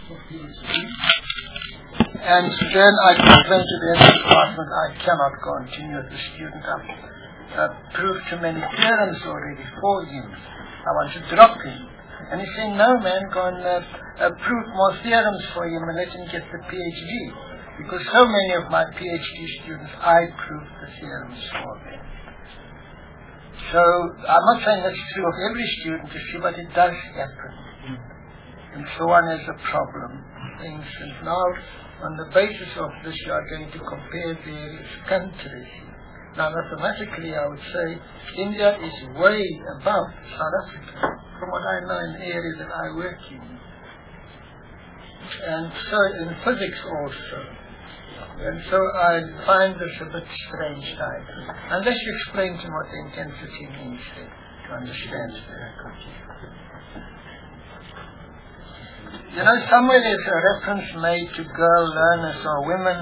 And then I complained to the head department, I cannot continue as a student. I've proved too many theorems already for him. I want to drop him. And he's saying, no man, go and prove more theorems for him and let him get the PhD. Because so many of my PhD students, I proved the theorems for them. So I'm not saying that's true of every student, you see, but it does happen. And so one has a problem. For instance, now on the basis of this you are going to compare various countries. Now mathematically I would say India is way above South Africa, from what I know in the area that I work in. And so in physics also. And so I find this a bit strange type. Unless you explain to me what the intensity means to understand it. You know, somewhere there's a reference made to girl learners or women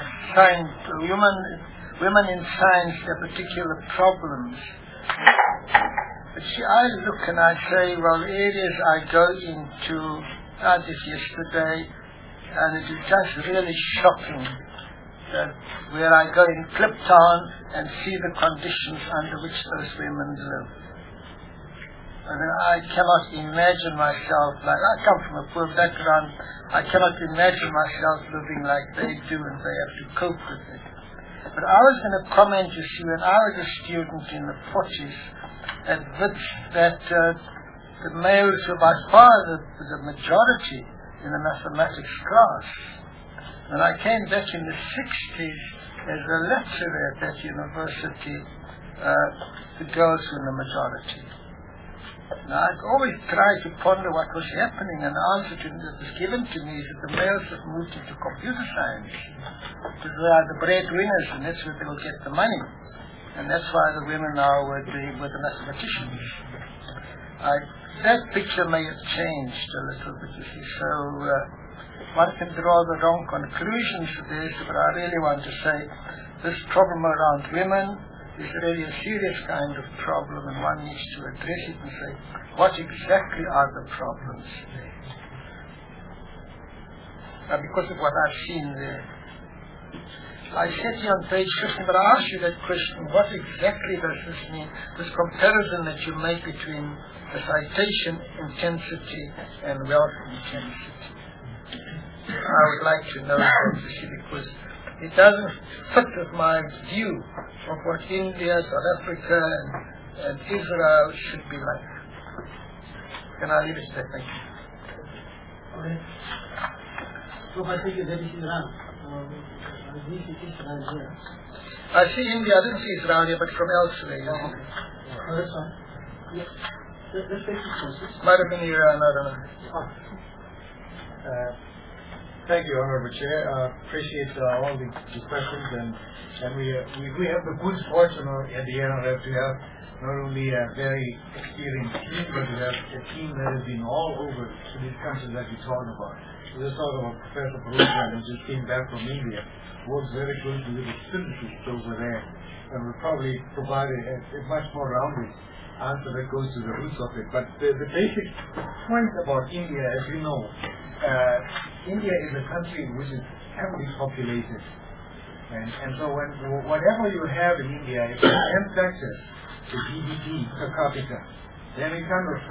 in science, their particular problems. But see, I look and I say, well, the areas I go into, I did yesterday, and it is just really shocking that where I go in Kliptown and see the conditions under which those women live. I mean, I cannot imagine myself like, I come from a poor background, I cannot imagine myself living like they do and they have to cope with it. But I was going to comment, you see, when I was a student in the 40s, at Wits, that the males were by far the majority in the mathematics class. When I came back in the 60s as a lecturer at that university, the girls were the majority. Now, I'd always try to ponder what was happening, and the answer that was given to me is that the males have moved into computer science. Because they are the breadwinners, and that's where they will get the money. And that's why the women now were the mathematicians. That picture may have changed a little bit, you see, so one can draw the wrong conclusions to this, but I really want to say this problem around women is really a serious kind of problem, and one needs to address it and say, what exactly are the problems? Now, because of what I've seen there, I said here on page 15, but I asked you that question, what exactly does this mean, this comparison that you make between the citation intensity and wealth intensity? I would like to know that, you see, because it doesn't fit with my view of what India, South Africa, and Israel should be like. Can I leave it there? Thank you. Okay. So I think that is Iran. I see India, I didn't see Israel here, but from elsewhere. Oh, okay. Oh, that's fine. Yeah. Let's take this process. Might have been Iran, I don't know. Thank you, Honorable Chair. Appreciate all the questions, and we have the good fortune at the NRF to have not only a very experienced team, but we have a team that has been all over to these countries that you talked about. We just talked about Professor Parukhan, who just came back from India, works very closely with the physicists over there, and will probably provide a much more rounded answer that goes to the roots of it. But the basic point about India, as you know, India is a country which is heavily populated, and so whatever you have in India, if you can factor the GDP per capita, then it kind of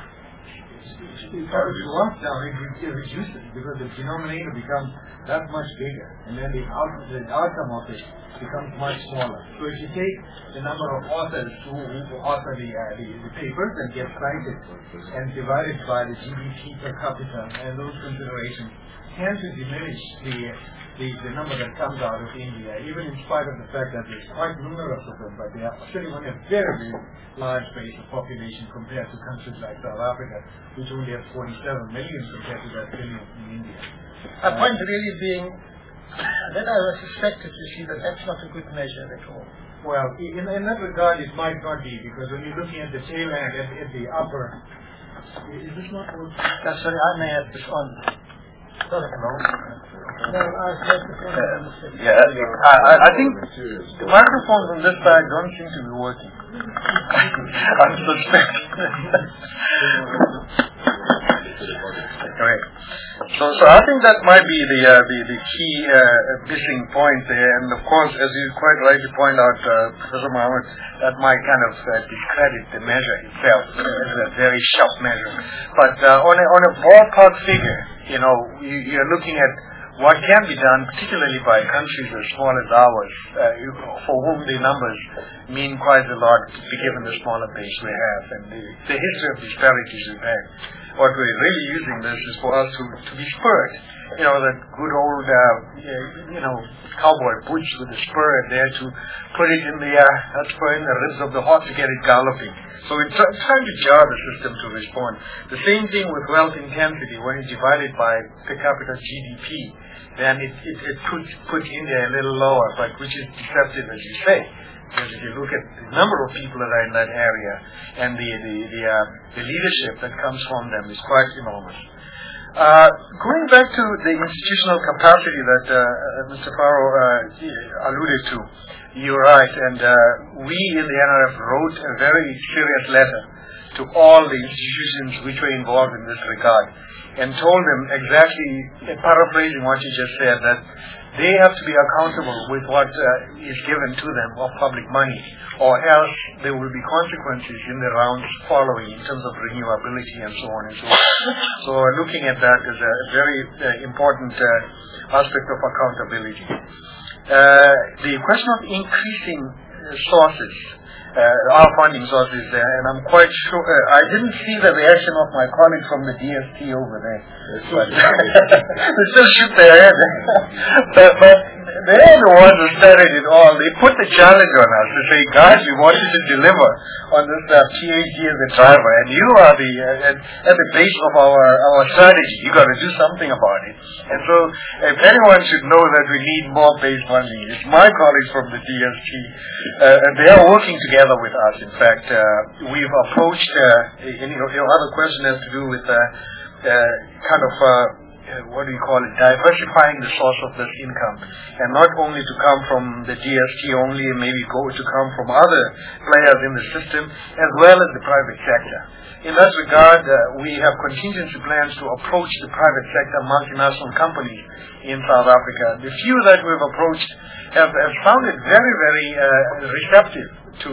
lockdown, it reduces because the denominator becomes that much bigger, and then the outcome of it becomes much smaller. So if you take the number of authors who author the papers and get cited and divide it by the GDP per capita, and those considerations tend to diminish the number that comes out of India, even in spite of the fact that there's quite numerous of them, but they are sitting on a very, very large base of population compared to countries like South Africa, which only has 47 million compared to that billion in India. My point really being that I was suspected to see that that's not a good measure at all. Well, in that regard, it might not be, because when you're looking at the tail end, at the upper... Is this not what... Sorry, I may have this on. No, I had this on. Yeah, I think the microphones on this side don't seem to be working. I suspect. Correct. So I think that might be the key missing point there, and of course, as you quite rightly point out, Professor Mohammed, that might kind of discredit the measure itself as a very sharp measure. But on a ballpark figure, you're looking at what can be done, particularly by countries as small as ours, for whom the numbers mean quite a lot, given the smaller base we have and the history of disparities we've had. What we're really using this is for us to be spurred. That good old, cowboy boots with the spur there to put it in the ribs of the horse to get it galloping. So we're trying to jar the system to respond. The same thing with wealth intensity. When you divide it by per capita GDP, then it puts India a little lower, but which is deceptive, as you say. Because if you look at the number of people that are in that area and the leadership that comes from them is quite enormous. Going back to the institutional capacity that Mr. Faro alluded to, you're right, and we in the NRF wrote a very serious letter to all the institutions which were involved in this regard and told them exactly, paraphrasing what you just said, that they have to be accountable with what is given to them of public money, or else there will be consequences in the rounds following in terms of renewability and so on and so on. So looking at that is a very important aspect of accountability. The question of increasing sources, our funding sources there, and I'm quite sure, I didn't see the reaction of my colleagues from the DST over there. But they still shoot their head. but they're the ones who started it all. They put the challenge on us to say, guys, we want you to deliver on this PhD as a driver, and you are at the base of our strategy. You got to do something about it. And so, if anyone should know that we need more base funding, it's my colleagues from the DST, and they are working together with us. In fact, we've approached. Your other question has to do with what do you call it, diversifying the source of this income, and not only to come from the DST only, maybe to come from other players in the system, as well as the private sector. In that regard, we have contingency plans to approach the private sector multinational companies in South Africa. The few that we've approached have sounded very, very receptive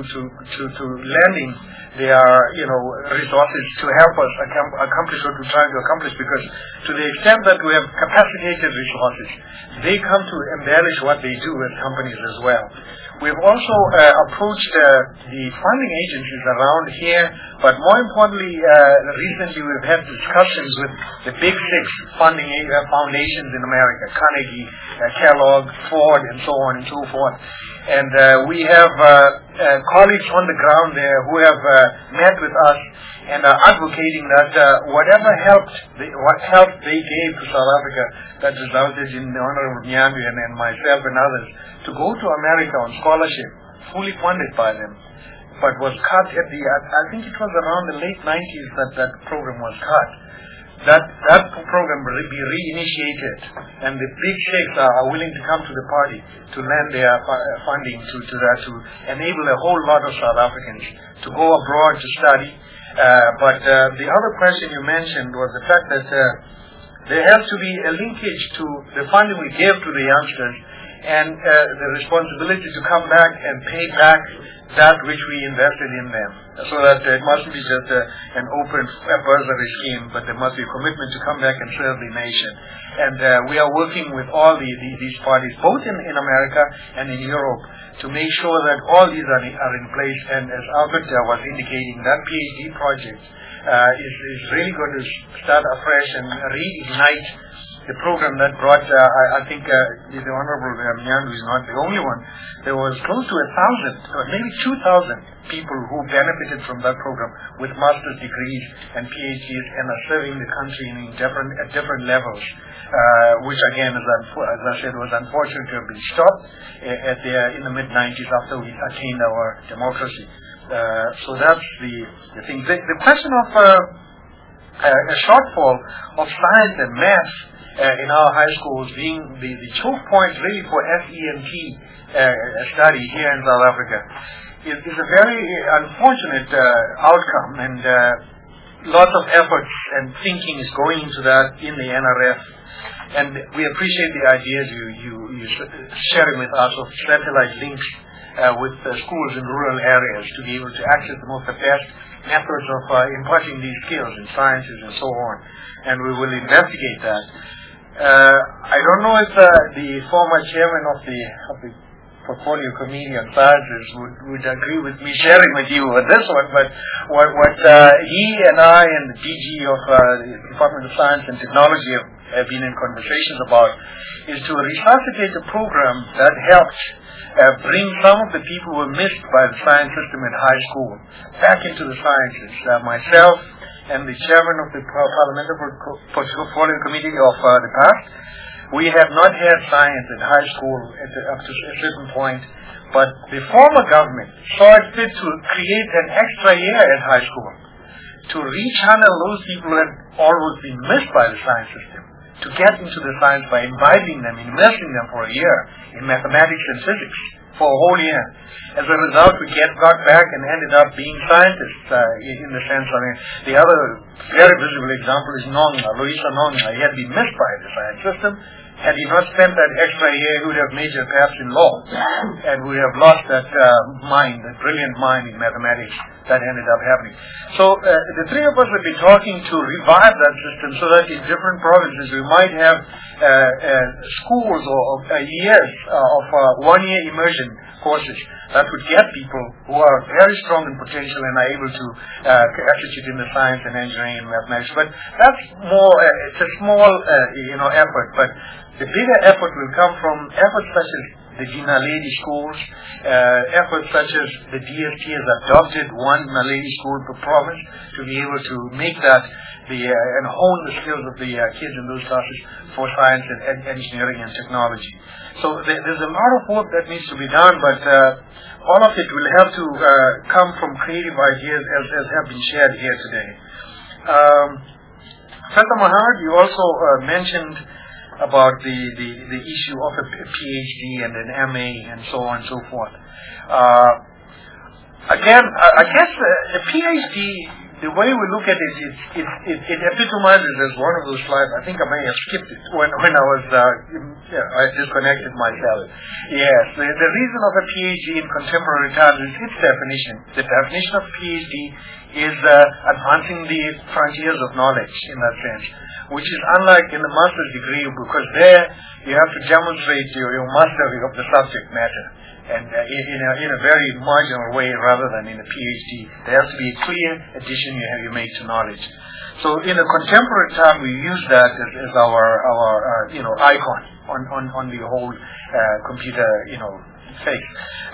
to lending their resources to help us accomplish what we're trying to accomplish, because to the extent that we have capacitated resources, they come to embellish what they do as companies as well. We've also approached the funding agencies around here, but more importantly, recently we've had discussions with the big six funding foundations in America, Carnegie, Kellogg, Ford, and so on and so forth. And we have colleagues on the ground there who have met with us and are advocating that whatever what help they gave to South Africa that resulted in the Honorable Nyandwi and myself and others to go to America on scholarship, fully funded by them, but was cut at I think it was around the late 90s that program was cut. That program will be reinitiated, and the big sheikhs are willing to come to the party to lend their funding to that, to enable a whole lot of South Africans to go abroad to study. But the other question you mentioned was the fact that there has to be a linkage to the funding we give to the youngsters and the responsibility to come back and pay back that which we invested in them. So that it mustn't be just an open bursary scheme, but there must be a commitment to come back and serve the nation. And we are working with all these parties, both in America and in Europe, to make sure that all these are in place. And as Albert was indicating, that PhD project is really going to start afresh and reignite the program that brought, I think the Honorable Nyandwi is not the only one. There was close to 1,000, or maybe 2,000 people who benefited from that program with master's degrees and PhDs and are serving the country at different levels, which again, as I said, was unfortunate to have been stopped in the mid-90s after we attained our democracy. So that's the thing. The question of a shortfall of science and math in our high schools being the choke point really for SENT study here in South Africa is a very unfortunate outcome, and lots of efforts and thinking is going into that in the NRF, and we appreciate the ideas you sharing with us of satellite links with schools in rural areas to be able to access the best methods of imparting these skills in sciences and so on, and we will investigate that. I don't know if the former chairman of the Portfolio Committee on Sciences would agree with me sharing with you on this one, but what he and I and the DG of the Department of Science and Technology have been in conversations about is to resuscitate a program that helped bring some of the people who were missed by the science system in high school back into the sciences. Myself and the chairman of the Parliamentary Portfolio Committee of the past, we have not had science at high school up to a certain point, but the former government saw it fit to create an extra year at high school to rechannel those people who had always been missed by the science system to get into the science by inviting them, immersing them for a year in mathematics and physics for a whole year. As a result, we got back and ended up being scientists in the sense, the other very visible example is Nonga, Louisa Nonga. He had been missed by the science system. Had he not spent that extra year, he would have majored perhaps in law and would have lost that mind, that brilliant mind in mathematics that ended up happening. So the three of us have been talking to revive that system so that in different provinces we might have schools or years of one-year immersion courses that would get people who are very strong in potential and are able to execute in the science and engineering and mathematics. But that's more, it's a small effort, but the bigger effort will come from efforts such as the Dina Lady schools, efforts such as the DST has adopted one Naledi school per province to be able to make that and hone the skills of the kids in those classes for science and engineering and technology. So there's a lot of work that needs to be done, but all of it will have to come from creative ideas as have been shared here today. Professor Mohammed, you also mentioned about the issue of a PhD and an MA and so on and so forth. Again, I guess a PhD, the way we look at it, it epitomizes as one of those slides. I think I may have skipped it when I was I disconnected myself. Yes, the reason of a PhD in contemporary times is its definition. The definition of PhD is advancing the frontiers of knowledge in that sense, which is unlike in the master's degree, because there you have to demonstrate your mastery of the subject matter, and in a very marginal way rather than in a PhD. There has to be a clear addition you make to knowledge. So in a contemporary time, we use that as our icon on the whole computer face.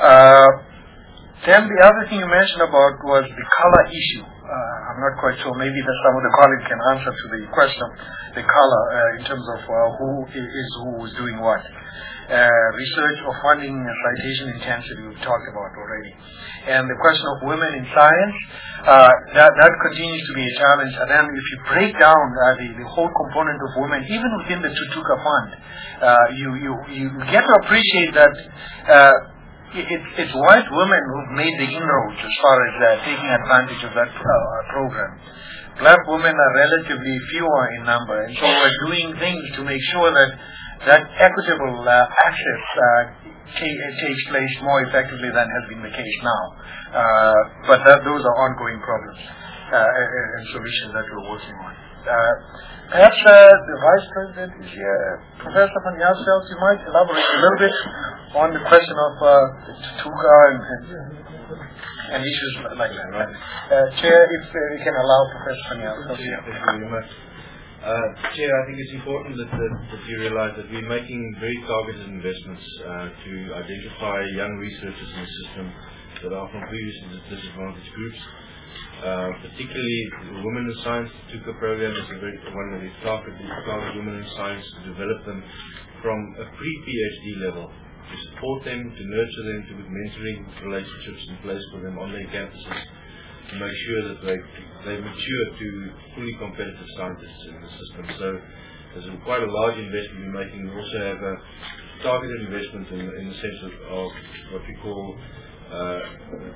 Then the other thing you mentioned about was the color issue. I'm not quite sure. Maybe that some of the colleagues can answer to the question of the color in terms of who is doing what. Research or funding and citation intensity we've talked about already. And the question of women in science, that continues to be a challenge. And then if you break down the whole component of women, even within the Tutuka Fund, you get to appreciate that it's white women who've made the inroads as far as taking advantage of that program. Black women are relatively fewer in number, and so we're doing things to make sure that equitable access takes place more effectively than has been the case now. But those are ongoing problems and solutions that we're working on. Perhaps the Vice President is here. Professor van Jaarsveld, you might elaborate a little bit on the question of Tutuka and issues like that. Right? Chair, if we can allow Professor van Jaarsveld here. Thank you very much. Chair, I think it's important that you realize that we're making very targeted investments to identify young researchers in the system that are from previously disadvantaged groups. Particularly Women in Science Tutuka program is one of the target Women in Science to develop them from a pre-PhD level, to support them, to nurture them, to put mentoring relationships in place for them on their campuses, to make sure that they mature to fully competitive scientists in the system. So there's quite a large investment we're making. We also have a targeted investment in the sense of what we call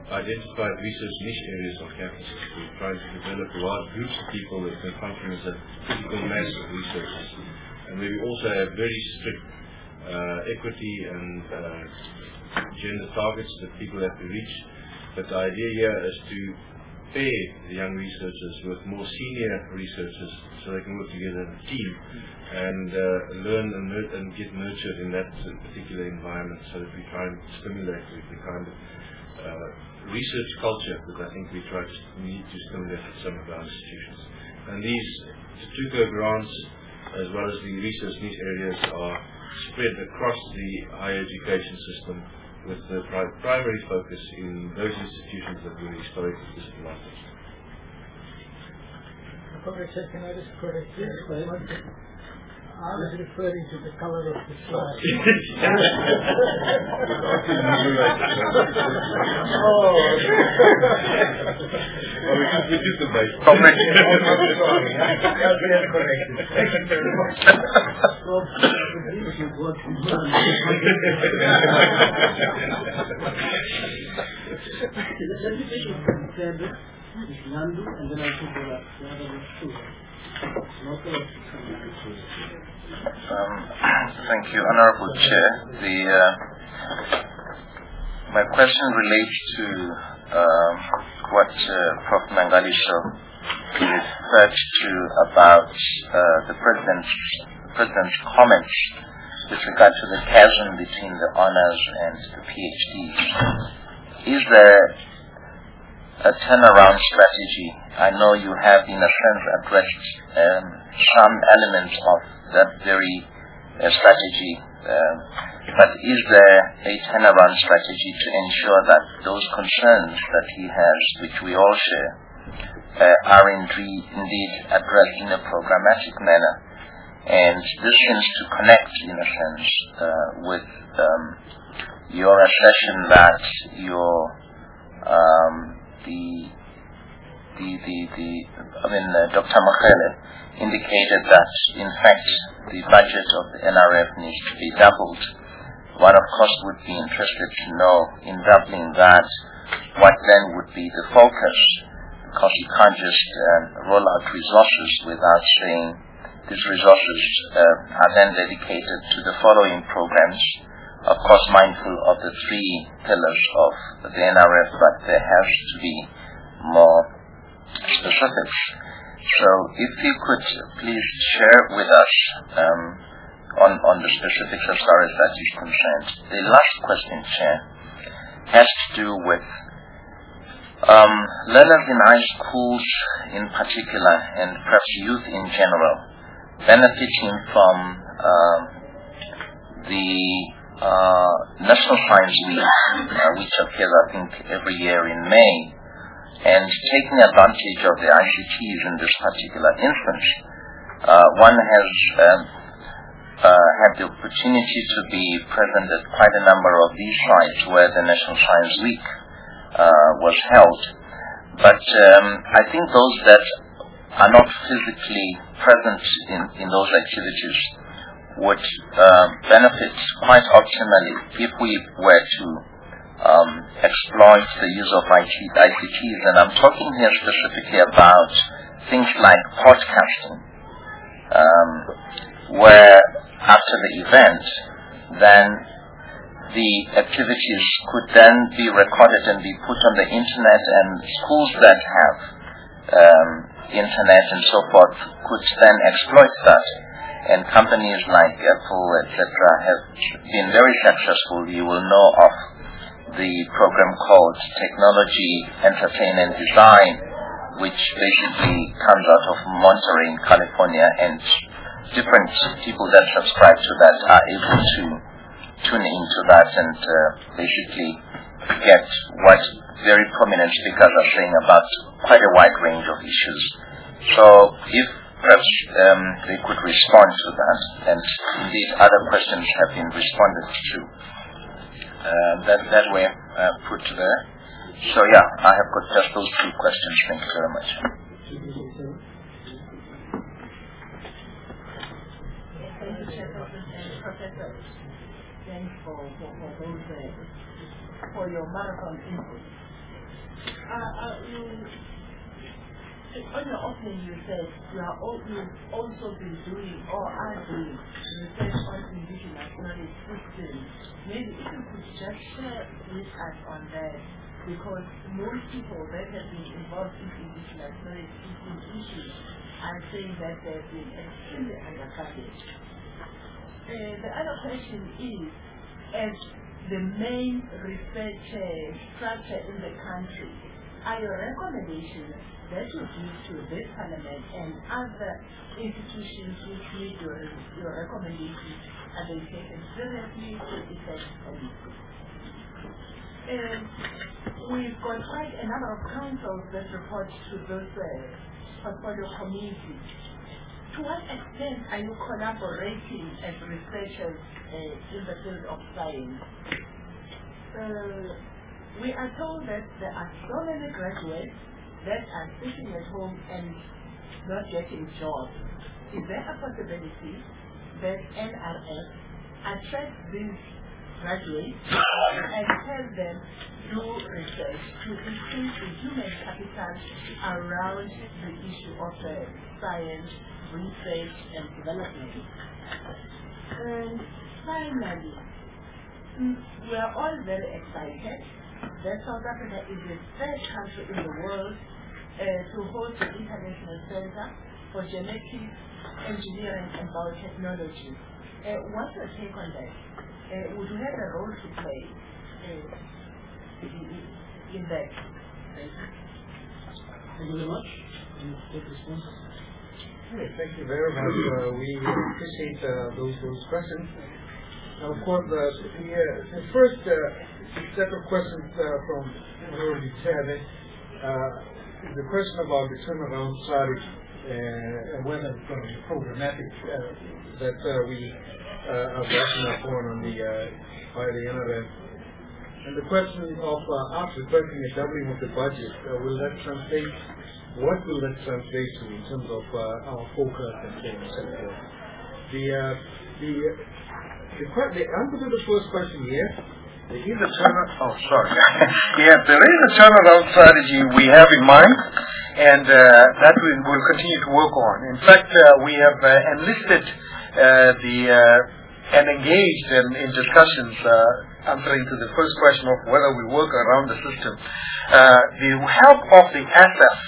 identified research niche areas on campuses. We're trying to develop large groups of people that can function as a critical mass of researchers. And we also have very strict equity and gender targets that people have to reach. But the idea here is to pair the young researchers with more senior researchers so they can work together as a team and learn and get nurtured in that particular environment, so that we try and stimulate the kind of research culture that I think we need to stimulate at some of our institutions. And these Tutuko grants, as well as the research niche areas, are spread across the higher education system, with the primary focus in those institutions that were historically disadvantaged. Can I just correct this? I was referring to the color of the slide. We did the base. Nandu, and then I think the other was two. Thank you, Honorable Chair. My question relates to what Prof. Mangalisho referred to about the President's comments with regard to the chasm between the honors and the PhDs. Is there a turnaround strategy? I know you have, in a sense, addressed some elements of that very strategy, but is there a turnaround strategy to ensure that those concerns that he has, which we all share, are indeed addressed in a programmatic manner? And this seems to connect, in a sense, with your assertion that Dr. Makhele indicated that, in fact, the budget of the NRF needs to be doubled. One, of course, would be interested to know, in doubling that, what then would be the focus, because you can't just roll out resources without saying these resources are then dedicated to the following programs. Of course, mindful of the three pillars of the NRF, but there has to be more specifics. So if you could please share with us on the specifics as far as that is concerned. The last question, Chair, has to do with learners in high schools in particular, and perhaps youth in general, benefiting from the National Science Week, which occurs, I think, every year in May, and taking advantage of the ICTs in this particular instance. One has had the opportunity to be present at quite a number of these sites where the National Science Week was held. But I think those that are not physically present in those activities would benefit quite optimally if we were to exploit the use of ICTs. And I'm talking here specifically about things like podcasting, where after the event, then the activities could then be recorded and be put on the internet, and schools that have internet and so forth could then exploit that. And companies like Apple, etc., have been very successful. You will know of the program called Technology, Entertainment, Design, which basically comes out of Monterey in California, and different people that subscribe to that are able to tune into that and basically get what very prominent speakers are saying about quite a wide range of issues. So if perhaps they could respond to that, and indeed other questions have been responded to. That were put there. So yeah, I have got just those two questions. Thank you very much. Thank you, Chairperson and Professor. Thanks for your marathon input. On your opening, you said you've also been doing or are doing research on indigenous knowledge systems. Maybe if you could just share with us on that, because most people that have been involved in indigenous knowledge system issues are saying that they've been extremely underfunded. The other question is, as the main research structure in the country, are your recommendations that you give to this Parliament and other institutions which need your recommendations, are they taken seriously to effect policy? We've got quite a number of councils that report to those portfolio committees. To what extent are you collaborating as researchers in the field of science? We are told that there are so many graduates that are sitting at home and not getting jobs. Is there a possibility that NRF attracts these graduates and tell them do research to increase the human capital around the issue of science, research and development? And finally, we are all very excited that South Africa is the third country in the world to host the International Center for Genetics, Engineering and Biotechnology. What's your take on that? Would you have a role to play in that? Thank you. Thank you very much. Take response. Thank you very much. We appreciate those questions. Now, of course, the first set of questions from already said is the question about the turnaround strategy and whether it's going to be programmatic that we are working upon by the NRF. And the question of after requesting a doubling of the budget, will that translate? What will that translate to in terms of our focus and so on and so forth? The answer to the first question, yes. There is a there is a turnaround strategy we have in mind, and that we will continue to work on. In fact, we have enlisted and engaged in discussions answering to the first question of whether we work around the system. The help of the SF,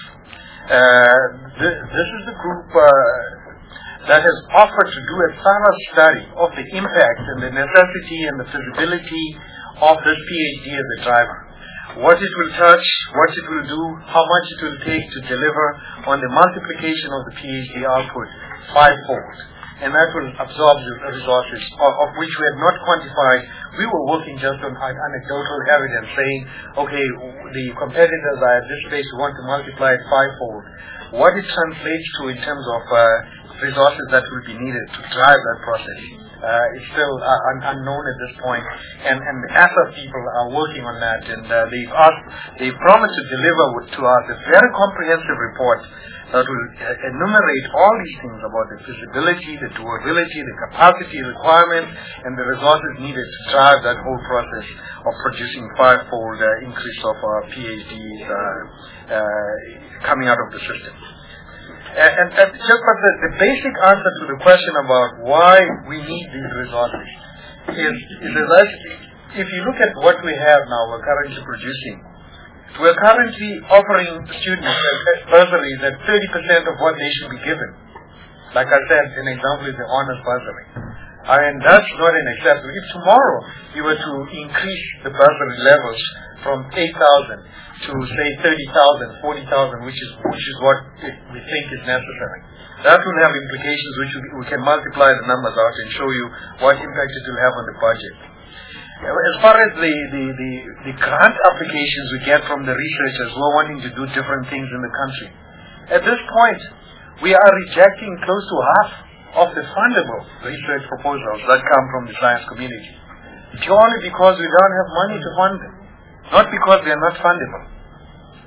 this is the group that has offered to do a thorough study of the impact and the necessity and the feasibility of this PhD as a driver. What it will touch, what it will do, how much it will take to deliver on the multiplication of the PhD output fivefold. And that will absorb the resources of which we had not quantified. We were working just on anecdotal evidence saying, okay, the competitors are at this space, we want to multiply it fivefold. What it translates to in terms of resources that will be needed to drive that process is still unknown at this point, and the ASA people are working on that, and they've promised to deliver to us a very comprehensive report that will enumerate all these things about the feasibility, the doability, the capacity requirement, and the resources needed to drive that whole process of producing fivefold increase of our PhDs coming out of the system. And just the basic answer to the question about why we need these resources is if you look at what we have now, we're currently producing. We're currently offering students bursaries at 30% of what they should be given. Like I said, an example is the honors bursary. And that's not an exception. If tomorrow you were to increase the bursary levels from 8,000 to say 30,000, 40,000, which is what we think is necessary, that will have implications which we can multiply the numbers out and show you what impact it will have on the budget. As far as the grant applications we get from the researchers who are wanting to do different things in the country, at this point we are rejecting close to half of the fundable research proposals that come from the science community, purely because we don't have money to fund them, not because they are not fundable.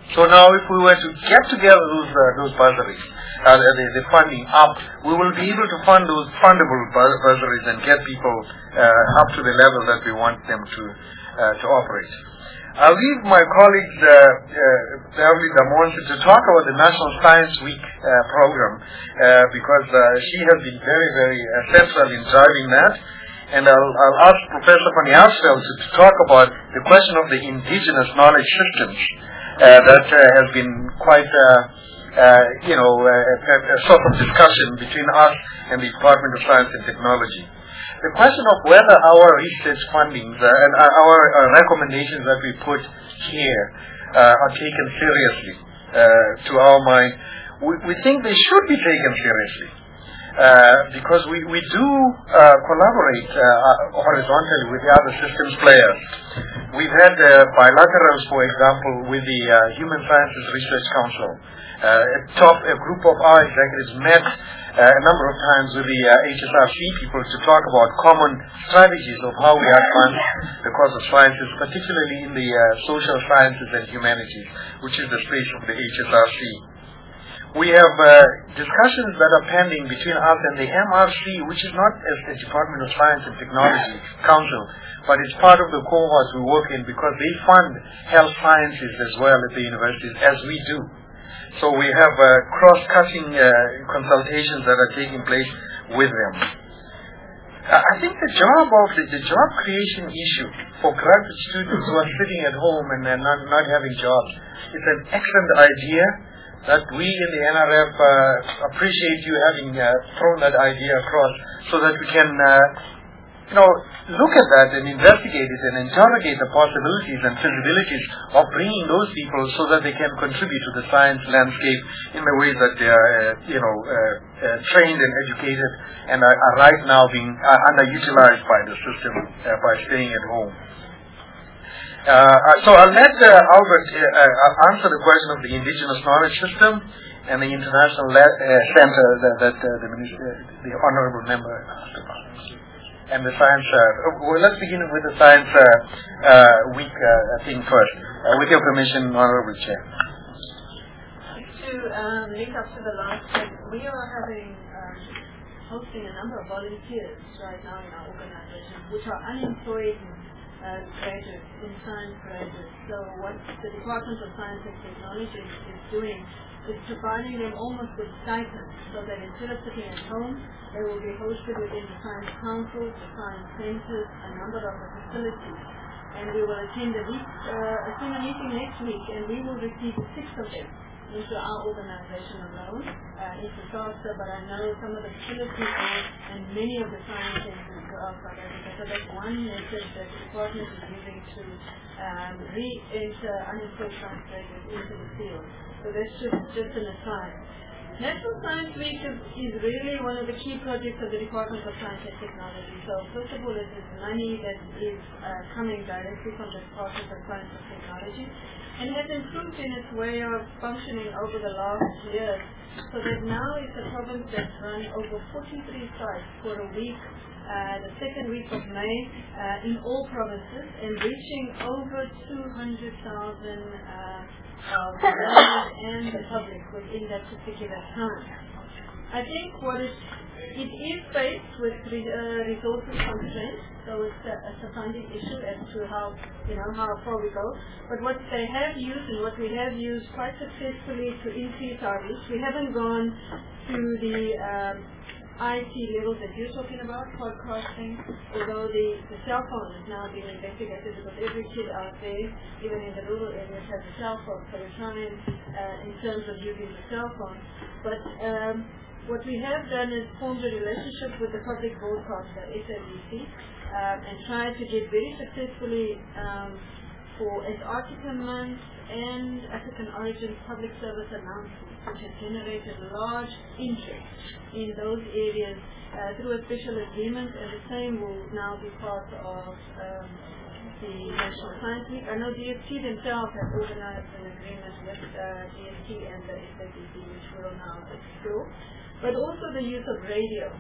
So now if we were to get together those bursaries, the funding up, we will be able to fund those fundable bursaries and get people up to the level that we want them to operate. I'll leave my colleague Beverly Damonsi to talk about the National Science Week program because she has been very, very central in driving that. And I'll ask Professor van Jaarsveld to talk about the question of the indigenous knowledge systems that has been quite a sort of discussion between us and the Department of Science and Technology. The question of whether our research fundings and our recommendations that we put here are taken seriously, to our mind, we think they should be taken seriously because we do collaborate horizontally with the other systems players. We've had bilaterals, for example, with the Human Sciences Research Council. A group of our executives met a number of times with the HSRC people to talk about common strategies of how we advance the cause of sciences, particularly in the social sciences and humanities, which is the space of the HSRC. We have discussions that are pending between us and the MRC, which is not as the Department of Science and Technology Council, but it's part of the cohorts we work in because they fund health sciences as well at the universities, as we do. So we have cross-cutting consultations that are taking place with them. I think the job creation issue for graduate students who are sitting at home and not having jobs is an excellent idea that we in the NRF appreciate you having thrown that idea across so that we can look at that and investigate it and interrogate the possibilities and feasibilities of bringing those people so that they can contribute to the science landscape in the ways that they are, trained and educated and are right now being underutilized by the system by staying at home. So I'll let Albert answer the question of the indigenous knowledge system and the international center that the honorable member asked about. And the science, let's begin with the science week thing first. With your permission, Honorable Chair. To link up to the last step, we are hosting a number of volunteers right now in our organization, which are unemployed graduates, in science graduates. So what the Department of Science and Technology is doing is providing them almost with stipends, so that instead of sitting at home, they will be hosted within the science councils, the science centers, a number of the facilities. And we will attend a meeting next week, and we will receive 6 of them into our organization alone, into SARSA, but I know some of the facilities and many of the science centers throughout South Africa. So that's one method that the department is using to re-enter unemployed science graduates into the field. So that's just an aside. National Science Week is really one of the key projects of the Department of Science and Technology. So first of all, it is money that is coming directly from the Department of Science and Technology, and has improved in its way of functioning over the last years, so that now it's a province that's run over 43 sites for a week, the second week of May, in all provinces, and reaching over 200,000 learners and the public within that particular time. I think it is faced with resources constraints, so it's a funding issue as to how far we go. But what they have used and what we have used quite successfully to increase our reach, we haven't gone to the IT levels that you're talking about, podcasting, although the cell phone is now being investigated because every kid out there, even in the rural areas, has a cell phone. So we're trying in terms of using the cell phone. But what we have done is formed a relationship with the public broadcaster, SABC, and tried to get very successfully for Antarctica Month and African Origin public service announcements, which has generated large interest in those areas through a special agreement, and the same will now be part of the National Science Week. I know DST themselves have organized an agreement with DST and the SABC, which we'll now explore, but also the use of radio.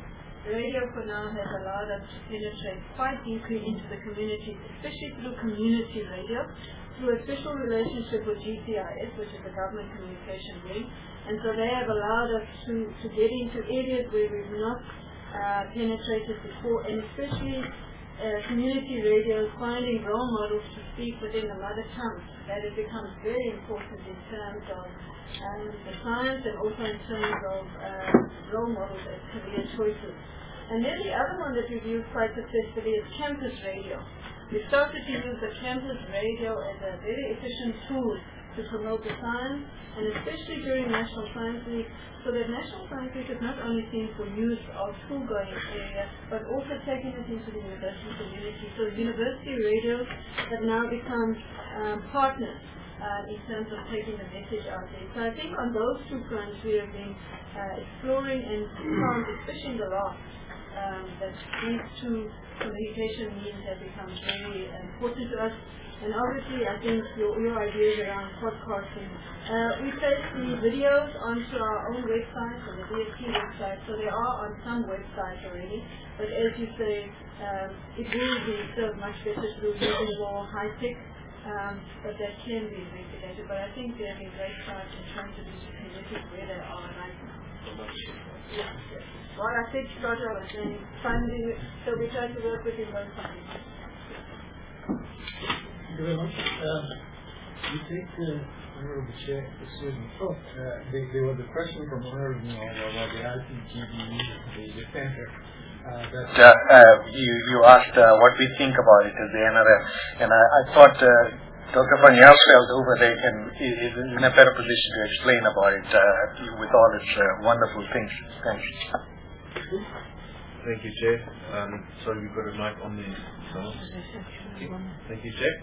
radio for now has allowed us to penetrate quite deeply into the communities, especially through community radio, through a special relationship with GCIS, which is the government communication wing. And so they have allowed us to get into areas where we've not penetrated before, and especially community radios finding role models to speak within the mother tongue. That has become very important in terms of the science and also in terms of role models as career choices. And then the other one that we've used quite successfully is campus radio. We started to use the campus radio as a very efficient tool to promote the science, and especially during National Science Week, so that National Science Week is not only seen for use of school-going area, but also taking it into the university community. So university radios have now become partners in terms of taking the message out there. So I think on those two fronts we have been exploring and found, especially in the last, that these two communication means have become very important to us. And obviously, I think your ideas around podcasting. We place the videos onto our own website, or the DST website, so they are on some websites already. But as you say, it will be served much better through using more high-tech, but that can be investigated. But I think they have been great strides in trying to reach the communities where they are right now. Yeah. Well, I said started off saying funding, so we try to work within those funding. Thank you very much. We take Honorable Chair, excuse me. There was a question from Honorable about the RCGB, the center. You asked what we think about it as the NRF, and I thought Dr. Van Jaarsveld over there is in a better position to explain about it with all its wonderful things. Thanks. Thank you, Chair. Sorry, we've got a mic on the phone. Thank you, Chair.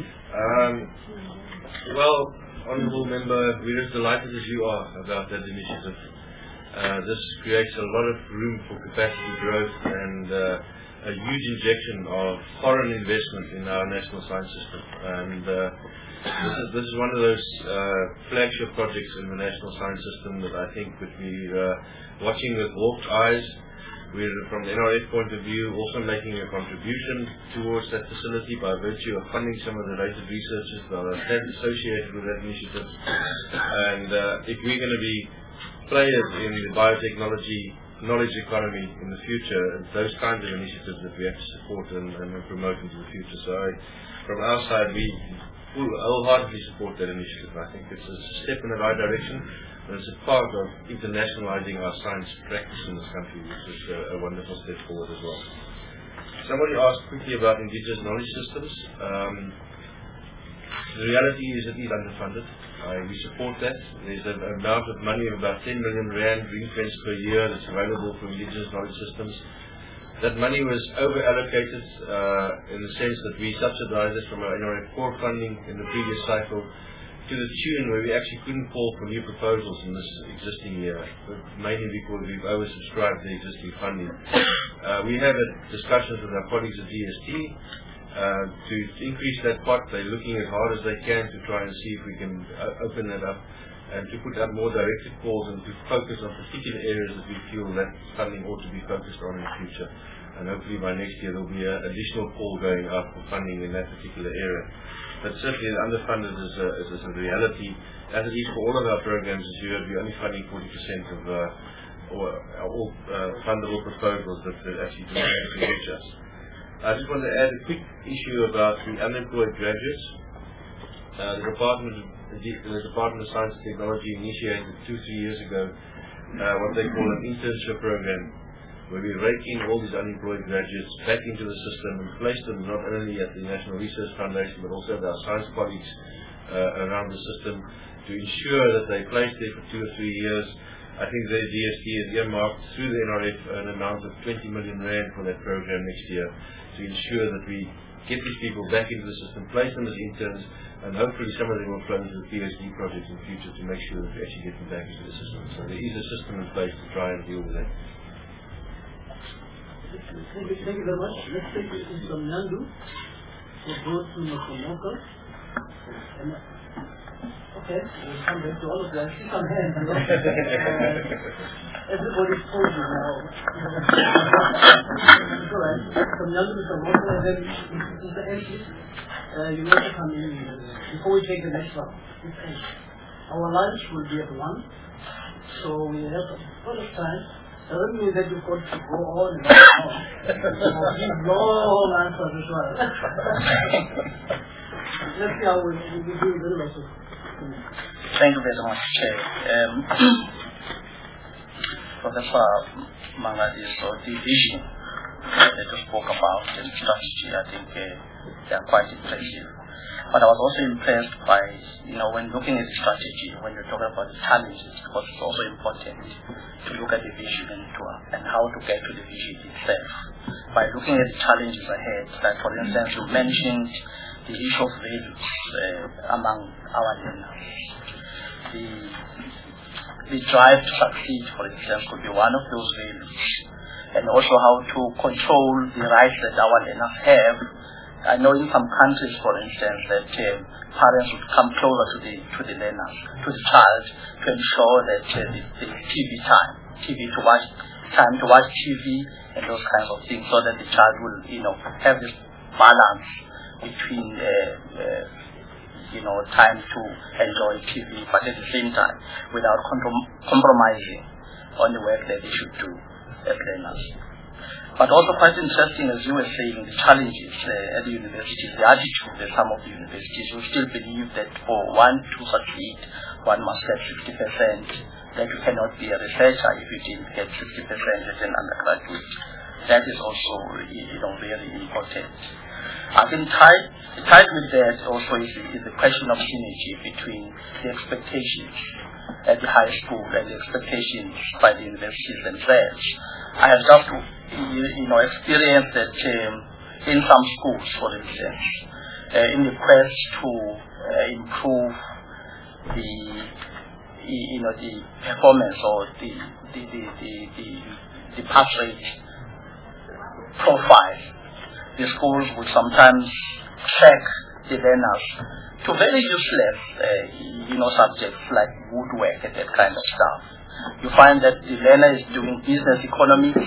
Well, Honourable Member, we're as delighted as you are about that initiative. This creates a lot of room for capacity growth and a huge injection of foreign investment in our national science system. And this is one of those flagship projects in the national science system that I think would be watching with hawk's eyes. We're, from the NRF point of view, also making a contribution towards that facility by virtue of funding some of the related researchers that are associated with that initiative. And if we're going to be players in the biotechnology knowledge economy in the future, it's those kinds of initiatives that we have to support and promote into the future. So from our side, we wholeheartedly support that initiative. I think it's a step in the right direction. And it's a part of internationalizing our science practice in this country, which is a wonderful step forward as well. Somebody asked quickly about indigenous knowledge systems. The reality is it is underfunded. We support that. There's an amount of money of about 10 million rand ring-fenced per year that's available for indigenous knowledge systems. That money was over-allocated in the sense that we subsidized it from our NRF core funding in the previous cycle to the tune where we actually couldn't call for new proposals in this existing year, mainly because we've oversubscribed the existing funding. We have discussions with our colleagues at DST to increase that pot. They're looking as hard as they can to try and see if we can open that up and to put out more directed calls and to focus on particular areas that we feel that funding ought to be focused on in the future. And hopefully by next year there'll be an additional call going out for funding in that particular area. But certainly underfunded is a reality, as it is for all of our programs. As you heard, we're only funding 40% of all fundable proposals that actually do reach us. I just want to add a quick issue about the unemployed graduates. The Department of Science and Technology initiated 2-3 years ago what they call an internship program, where we rake in all these unemployed graduates back into the system and place them not only at the National Research Foundation but also at our science colleagues around the system to ensure that they place there for 2 or 3 years. I think the DST has earmarked through the NRF an amount of 20 million rand for that program next year to ensure that we get these people back into the system, place them as interns, and hopefully some of them will flow into the PhD projects in the future to make sure that we actually get them back into the system. So there is a system in place to try and deal with that. Thank you very much. Let's take this from Nandu. We'll go to Mokomoka. Okay, we'll come back to all of that. everybody's told you now. From young to some older, and then it's the end. You want to come in before we take the next one. It's end. Our lunch will be at 1, so we have a lot of time. Doesn't mean that you've got to go on and on. Give long answers as well. Let's see how we do very well. Thank you very much, Chair. Professor Mangali's the vision that you spoke about and strategy, I think they are quite impressive. But I was also impressed by, when looking at the strategy, when you're talking about the challenges, because it's also important to look at the vision and how to get to the vision itself. By looking at the challenges ahead, like for instance, you mentioned the issue of values among our learners. The drive to succeed, for instance, could be one of those values. And also how to control the rights that our learners have. I know in some countries, for instance, that parents would come closer to the learners, to the child, to ensure that the TV time to watch TV and those kinds of things, so that the child will, have this balance between time to enjoy TV, but at the same time, without compromising on the work that they should do as learners. But also quite interesting, as you were saying, the challenges at the universities, the attitude at some of the universities who still believe that for one to succeed, one must get 60%, that you cannot be a researcher if you didn't get 60% as an undergraduate. That is also, very important. I think tied with that also is the question of synergy between the expectations at the high school and the expectations by the universities themselves. I have just, experienced that in some schools, for instance, in the quest to improve the performance or the pass rate profile, the schools would sometimes check the learners to very useless, subjects like woodwork and that kind of stuff. You find that the learner is doing business economics,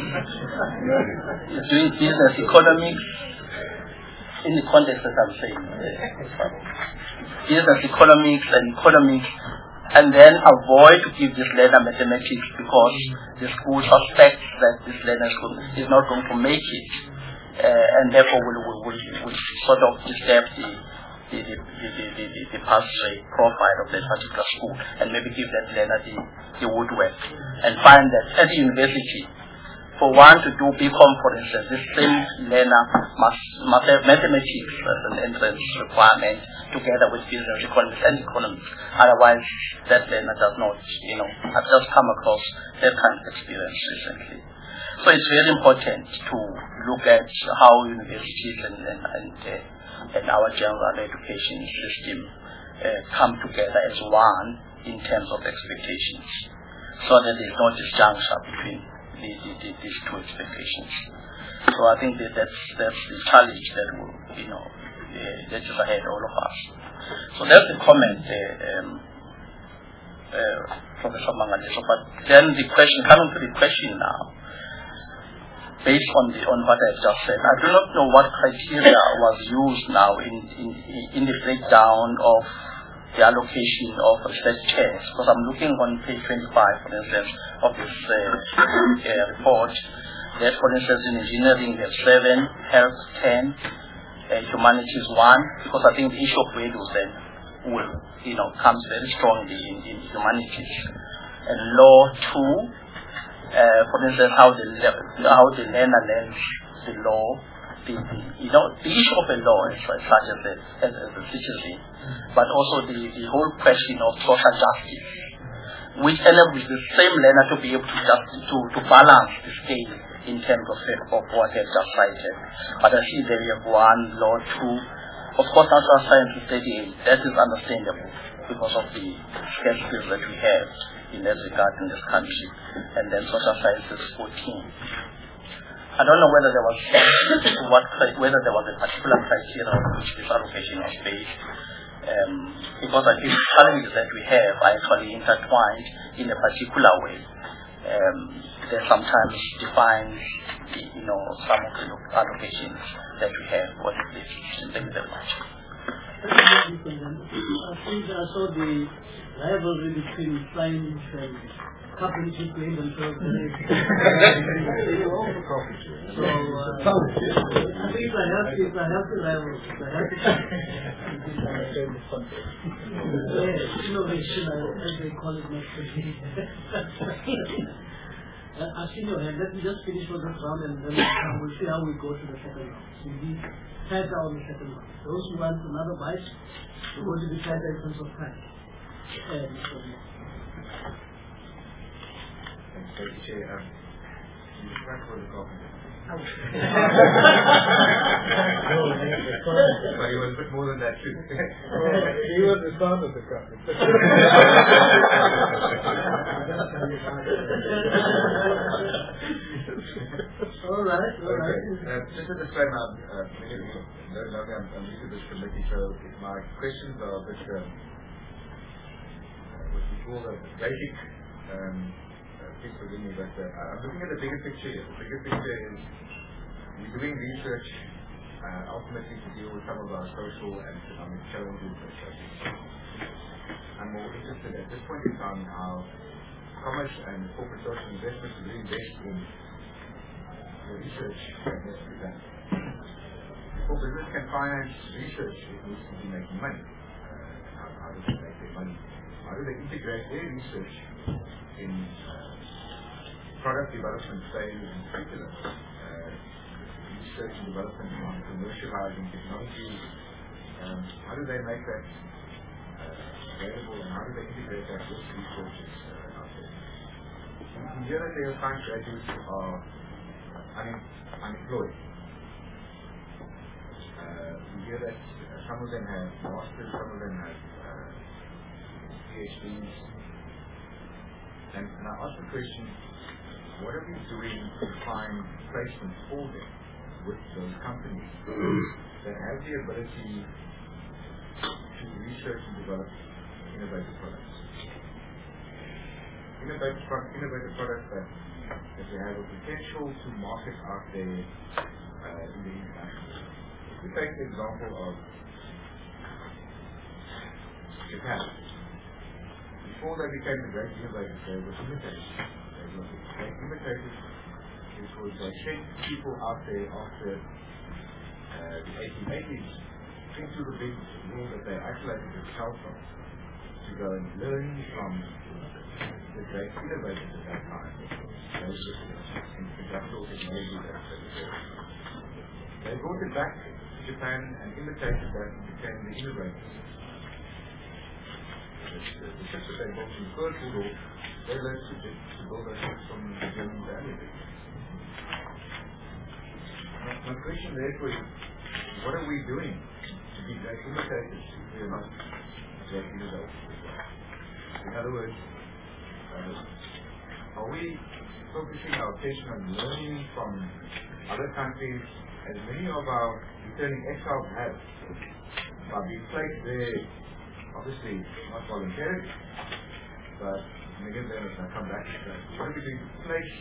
in the context that I'm saying, business economics and then avoid to give this learner mathematics because the school suspects that this learner is not going to make it, and therefore will sort of disturb the pass rate profile of that particular school, and maybe give that learner the woodwork, and find that at the university, for one to do BCom, for instance, this same learner must have mathematics as an entrance requirement together with business economics and economics. Otherwise, that learner does not, I've just come across that kind of experience recently. So it's very important to look at how universities and our general education system come together as one in terms of expectations, so that there's no disjuncture between these two expectations. So I think that's the challenge that will, that is ahead all of us. So that's the comment, Professor Mangaliso. But then coming to the question now, based on what I've just said, I do not know what criteria was used now in the breakdown of the allocation of research chairs, because I'm looking on page 25, for instance, of this report, that, for instance, in engineering we have 7, health 10, humanities 1, because I think the issue of values then will, comes very strongly in humanities, and law 2. For instance, how the learner learns the law, the issue of the law such as a citizen, but also the whole question of social justice, which enables the same learner to be able to balance the scale in terms of what I've just cited. But I see there we have 1, law 2, of course natural science is 38. That is understandable because of the scarce skills that we have in that regard in this country, and then social sciences 14. I don't know whether there was a particular criteria on which this allocation was based, because I think the challenges that we have are actually intertwined in a particular way. that sometimes defines some of the allocations that we have for the business. Thank you very much. Since I saw the rivalry between science and companies who claim themselves so if I have to rival, innovation, as they call it next week. I've seen your hand. Let me just finish with this round and then we'll see how we go to the second round. So we head down the second round. Those who want another bite, we're going to be tight in terms of time. Thank you, Chair. You track for the coffee. But he was a bit more than that too. He was the son of the coffee. All right. Just a disclaimer, I'm new to this committee, so if my questions are a bit what we call a basic, please forgive me, but I'm looking at the bigger picture here. The bigger picture is we're doing research ultimately to deal with some of our social and economic challenges. I'm more interested at this point in time in how commerce and corporate social investment to invest in the research that has to be done. Before business can finance research, it needs to be making money. How do they make their money? How do they integrate their research in product development sales in particular, research and development on commercializing technology? How do they make that available, and how do they integrate that with researchers out there? We hear that their science graduates are unemployed. We hear that some of them have masters, some of them have PhDs. And I ask the question, what are we doing to find placement for them with those companies that have the ability to research and develop innovative products? Innovative products that have a potential to market out there in the international. We take the example of Japan. Before they became the great innovators, they were imitators. They imitated because they sent people out there after the 1880s into the big world that they isolated themselves from to go and learn from the great innovators at that time. Those in industrial technology that they brought it back to Japan and imitated that and became the innovators. The ships that they built in First World War, they learned to build those ships from the German value. My question therefore is, what are we doing to be great imitators if we are not great innovators? In other words, are we focusing our attention on learning from other countries, as many of our returning exiles have, by being placed there, obviously not voluntarily, but many of them have come back to say, what are we doing to place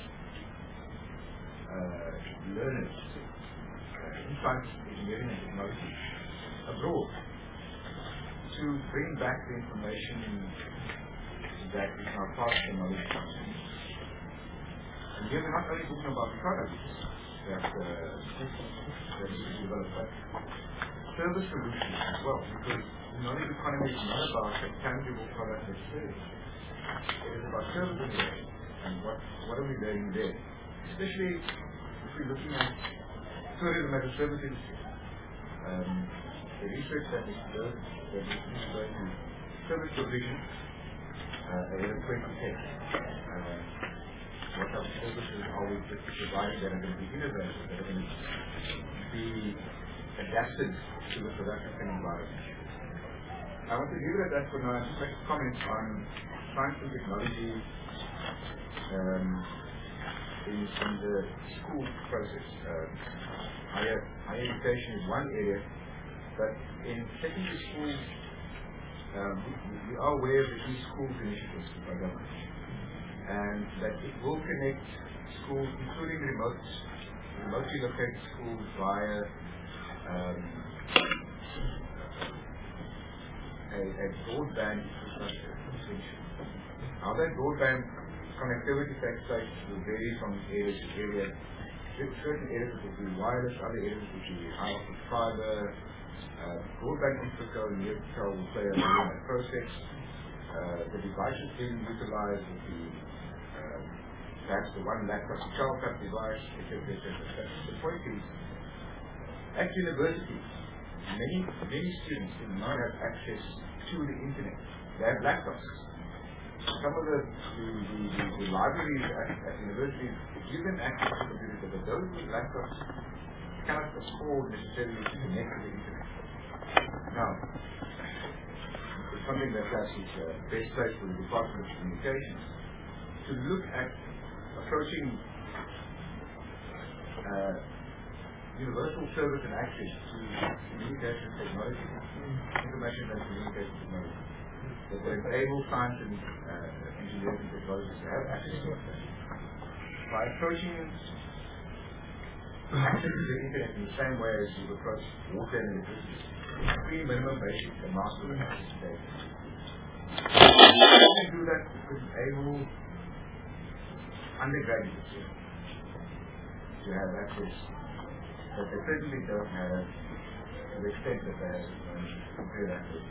learners in science, engineering and technology abroad to bring back the information that is now part of the knowledge function? And here we're not only talking about products that need to be developed, but service solutions as well, because the knowledge economy is not about a tangible product or service. It is about service innovation and what are we learning there. Especially if we're looking at tourism as a service industry. The research that is going to service provision ahead of 2010. What type of services are we providing that are going to be innovative, that are going to be adapted to the South African environment? I want to leave it at that for now and just make comments on science and technology in the school process. Higher education is one area, but in secondary schools, we are aware of the e-schools initiatives by government. and that it will connect schools, including remotely located schools, via a broadband infrastructure. How that broadband connectivity takes place will vary from area to area. Certain areas will be wireless, other areas will be high optic fiber. Broadband infrastructure will play a role in that process. The devices being utilized will be perhaps the one laptop, child device, etc. The point is, at universities, many students do not have access to the internet. They have laptops. Some of the libraries at universities give them access to computers, but those with laptops cannot afford necessarily to connect to the internet. Now, it's something that perhaps is best placed for the Department of Communications to look at approaching universal service and access to communication technology, information and communication technology, that will enable science and engineering and technologists to have access to it. By approaching access to the internet in the same way as you approach water and electricity, three minimum basic and master and access data. You can do that to enable undergraduates to have access that they certainly don't have to the extent that they have compared access.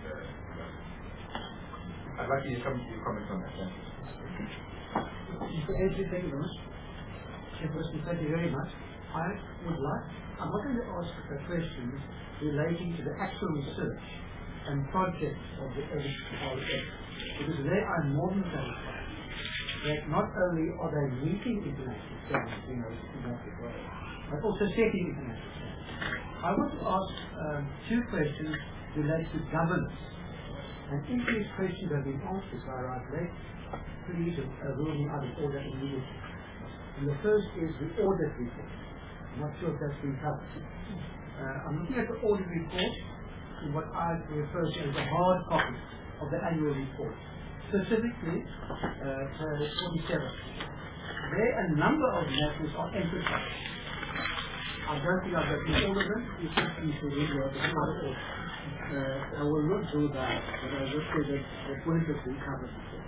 I'd like to hear some of your comments on that. Thank you. Mr. Ainsley, thank you very much. Chairperson, thank you very muI'm not going to ask questions relating to the actual research and projects of the RF, because they are more than satisfied that not only are they meeting international standards in that way, but also setting international standards. I want to ask two questions related to governance. And if these questions have been answered by our late, please rule me out of order immediately. And the first is the audit report. I'm not sure if that's been covered. I'm looking at the audit report in what I refer to as the hard copy of the annual report. Specifically, page 47. There a number of matters are emphasized. I don't think I've got all of them. You can see the audit. I will not do that, but I will say that the point has been covered before.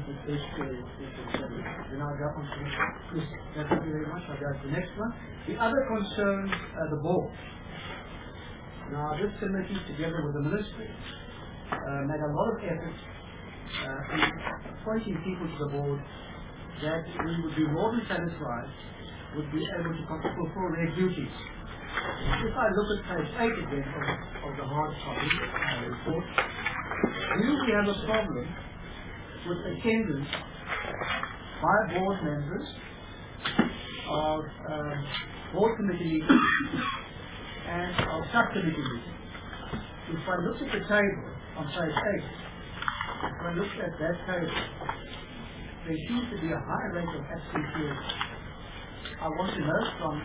Then I'll go on to the next one. Yes, thank you very much. I'll go to the next one. The other concerns the board. Now, this committee, together with the ministry, made a lot of effort in appointing people to the board that we would be more than satisfied would be able to fulfill their duties. If I look at page 8 again of the hard copy report, do we have a problem with attendance by board members of board committee meetings and of subcommittee meetings? If I look at the table on page 8, if I look at that table, there seems to be a high rate of absenteeism. I want to know from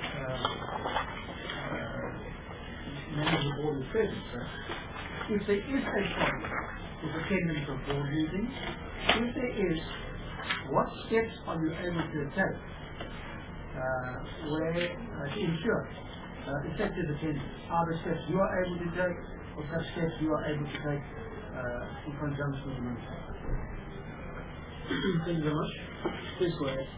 members of the board of present, if there is a problem with attendance of board meetings, if there is, what steps are you able to take to ensure effective attendance? Are the steps you are able to take, or such steps you are able to take in conjunction with the minister? Thank you very much. Please go ahead.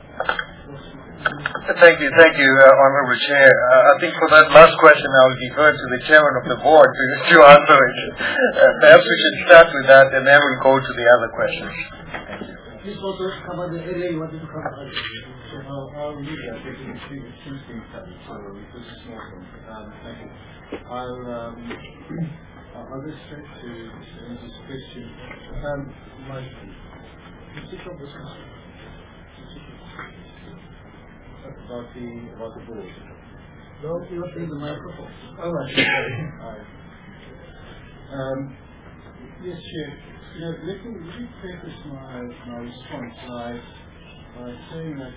Thank you, Honourable Chair. I think for that last question I will defer to the Chairman of the Board to answer it. Perhaps we should start with that and then we'll go to the other questions. Thank you. Please also cover the area you wanted to cover. I'll leave that because it's being covered, so this is small. Thank you. I'll go straight to Mrs. question. My particular business about the board. No, you're not in the microphone. Oh, right. Yes, Chair. Let me preface my response by saying that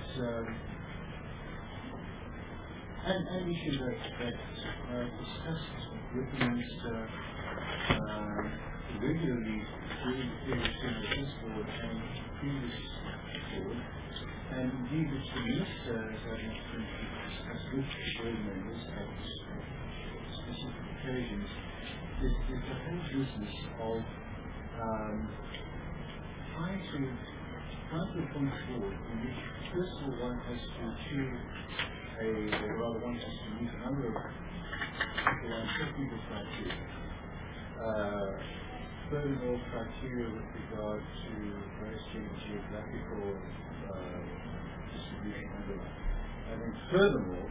an issue that discussed with the Minister regularly during the period between this board and the previous board, and indeed it's been necessary as I've mentioned to discuss with the board members at specific occasions, is the whole business of trying to point forward in which first of all one has to achieve one has to meet a number of technical criteria. Furthermore, criteria with regard to various geographical distribution and the like. And then furthermore,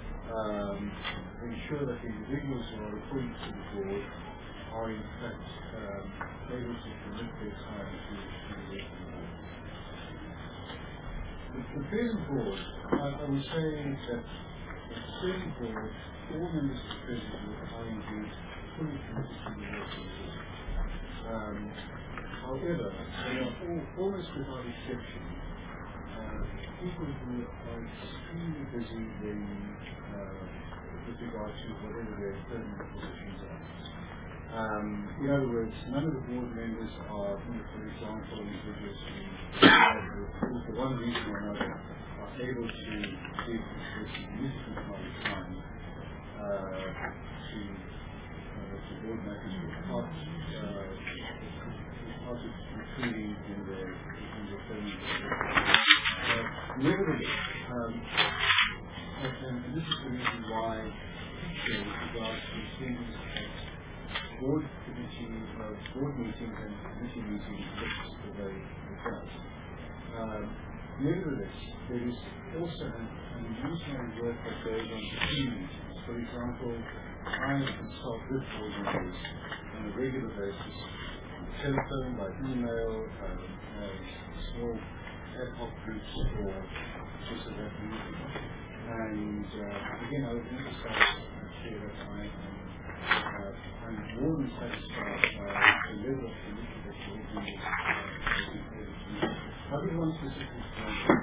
ensure that the individuals who are appointed to the board are in fact able to commit their time to the work of the board. The present board, I would say that the present board, all members of the present board are indeed fully committed to the work of the board. However, they are all, almost without exception, people who are extremely busy with regard to whatever their permanent positions are. In other words, none of the board members are, for example, individuals who, for one reason or another, are able to give a significant amount of time to board matters without including in their permanent positions. Nevertheless, and this is the reason why, with regard to things at board meetings and committee meetings looks the way it does. Nevertheless, there is also an unusual work that goes on between meetings. For example, I consult with board members on a regular basis, on the telephone, by email, small ad hoc groups or just of that meeting. And again, I would emphasize that I'm more than satisfied by the level of commitment that the board members I'll give one specific example.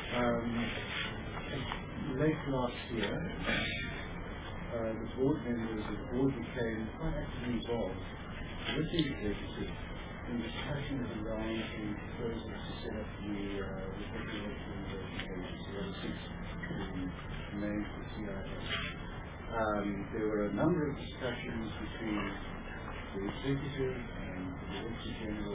Late last year, the board members of the board became quite actively involved with the executive in discussions around the proposal to set up the regulatory agency, or the six names for CIS. There were a number of discussions between the executive and the Director General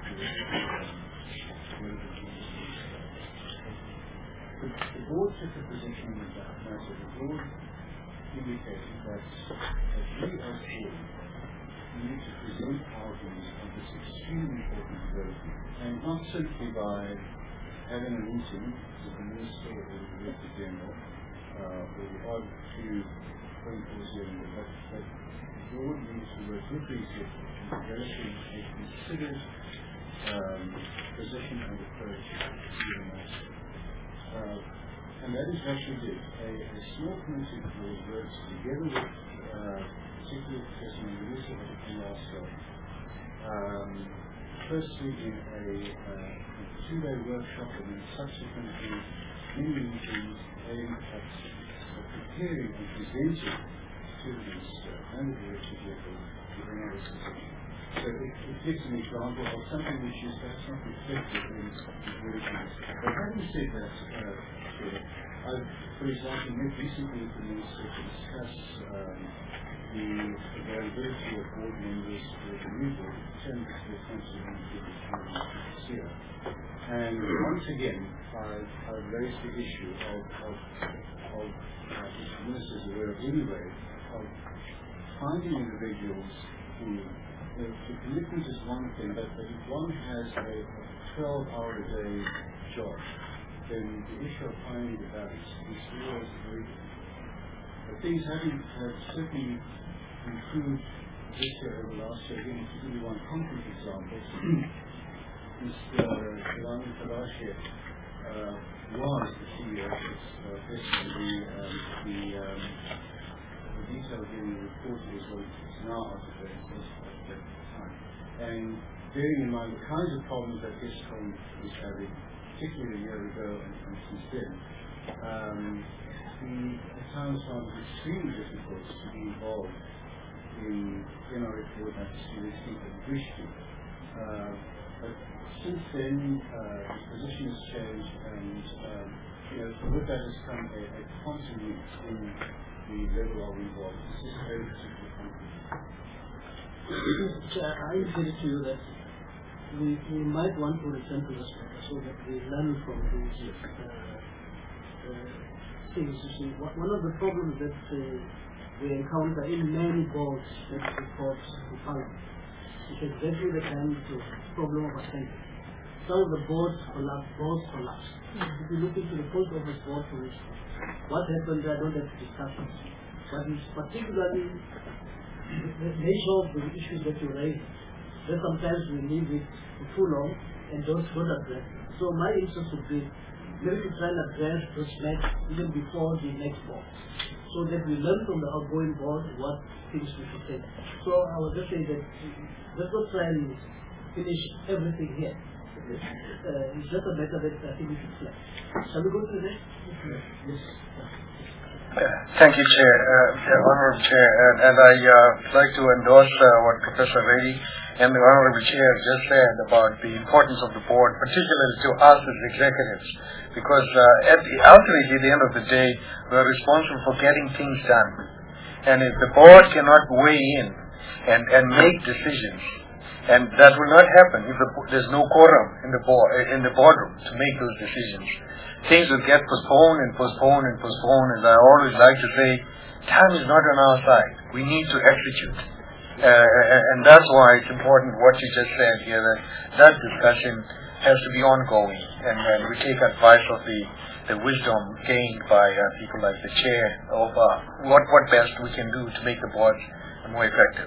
the board took a position in that matter. The board indicated that we as board need to present our views on this extremely important development, and not simply by having a meeting with the Minister or the Director General or the odd few phone calls here and there, but the board needs to work with the executive in developing a considered position and approach to the matter. And that is what we did. A small committee of the board works together with particularly Professor Mangulusa at the KRSL. Firstly in a 2-day workshop and then subsequently many meetings aimed at preparing and presenting to the Minister and the Director General the analysis. So it gives an example of something which is perhaps not reflected in the workings. But having said that, I've, for example, met recently with the Minister to discuss the availability of board members for the new board, the terms of the council this year. And once again, I've raised the issue of which the Minister is aware of anyway, of finding individuals who the commitment is one thing, but if one has a 12-hour-a-day job, then the issue of finding the balance is always very difficult. But things have certainly improved this year over last year. Again, to give you one concrete example, Mr. Kalani Kadashe was the CEO of the detail in the report is what is now out of the time. And bearing in mind the kinds of problems that ISCOM was having, particularly a year ago and since then, at times found it extremely difficult to be involved the NRF board had seriously wished to. But since then, the position has changed, and with that has come a quantum leap in the level of involvement. This is a very particular company. I say to you that we might want to return to this matter so that we learn from these things. You see, one of the problems that we encounter in many boards that report to Parliament is exactly the kind of problem of attendance. Some of the boards collapse. If you look into the post office board, for instance, what happened there, I don't have to discuss it. But it's particularly the nature of the issues that you raise, that sometimes we leave it too long and don't address. So my interest would be maybe to try and address this matter even before the next board, so that we learn from the outgoing board what things we should take. So I would just say that let's not try and finish everything here. It's just a matter that I think we should flag. Shall we go to the next? Yes. Thank you, Chair, Honorable Chair, and I'd like to endorse what Professor Reddy and the Honorable Chair just said about the importance of the board, particularly to us as executives, because ultimately, at the end of the day, we're responsible for getting things done. And if the board cannot weigh in and make decisions, and that will not happen if there's no quorum in the boardroom to make those decisions, things will get postponed and postponed and postponed. As I always like to say, time is not on our side. We need to execute. And that's why it's important what you just said here, that discussion has to be ongoing. And we take advice of the wisdom gained by people like the chair of what best we can do to make the board more effective.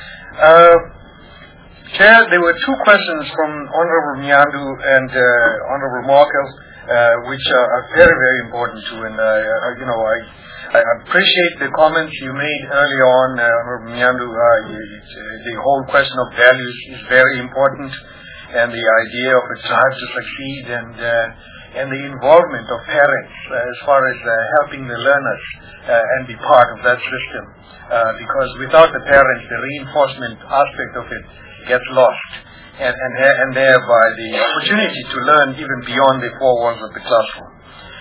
Chair, there were two questions from Honorable Myandu and Honorable Markel, which are very, very important too. And I appreciate the comments you made earlier on, Honorable Myandu. The whole question of values is very important, and the idea of a drive to succeed, and the involvement of parents as far as helping the learners and be part of that system. Because without the parents, the reinforcement aspect of it gets lost, and thereby the opportunity to learn even beyond the four walls of the classroom.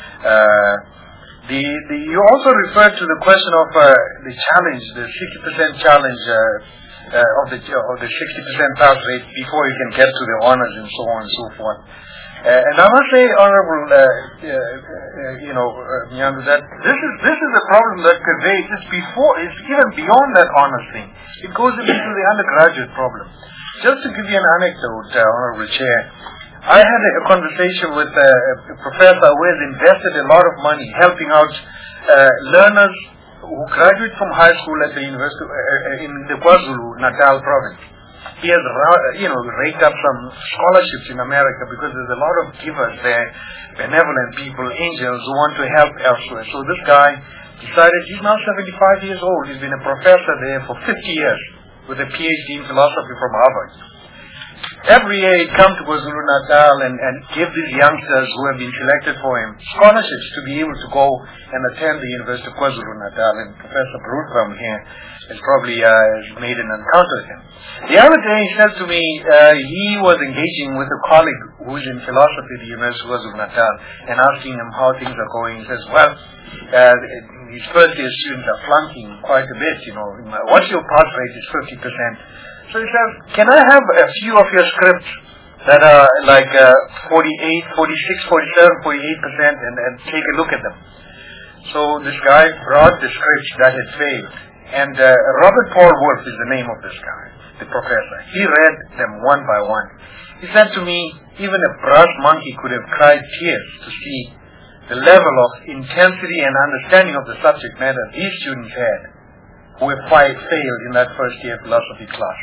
You also referred to the question of the challenge, the 60% challenge of the 60% pass rate before you can get to the honors and so on and so forth. And I must say, Honorable Myandu, that this is a problem that pervades. It's even beyond that honors thing. It goes into the undergraduate problem. Just to give you an anecdote, Honorable Chair, I had a conversation with a professor who has invested a lot of money helping out learners who graduate from high school at the university in the KwaZulu-Natal province. He has, raked up some scholarships in America because there's a lot of givers there, benevolent people, angels who want to help elsewhere. So this guy decided, he's now 75 years old. He's been a professor there for 50 years with a PhD in philosophy from Harvard. Every year he'd come to KwaZulu-Natal and give these youngsters who have been selected for him scholarships to be able to go and attend the University of KwaZulu-Natal. And Professor Broodram here has probably made an encounter with him. The other day he said to me, he was engaging with a colleague who's in philosophy at the University of KwaZulu-Natal and asking him how things are going. He says, well, his first year students are flunking quite a bit, What's your pass rate? Is 50%. So he says, can I have a few of your scripts that are like 48, 46, 47, 48% and take a look at them? So this guy brought the scripts that had failed. And Robert Paul Wolf is the name of this guy, the professor. He read them one by one. He said to me, even a brass monkey could have cried tears to see the level of intensity and understanding of the subject matter these students had who have failed in that first year philosophy class,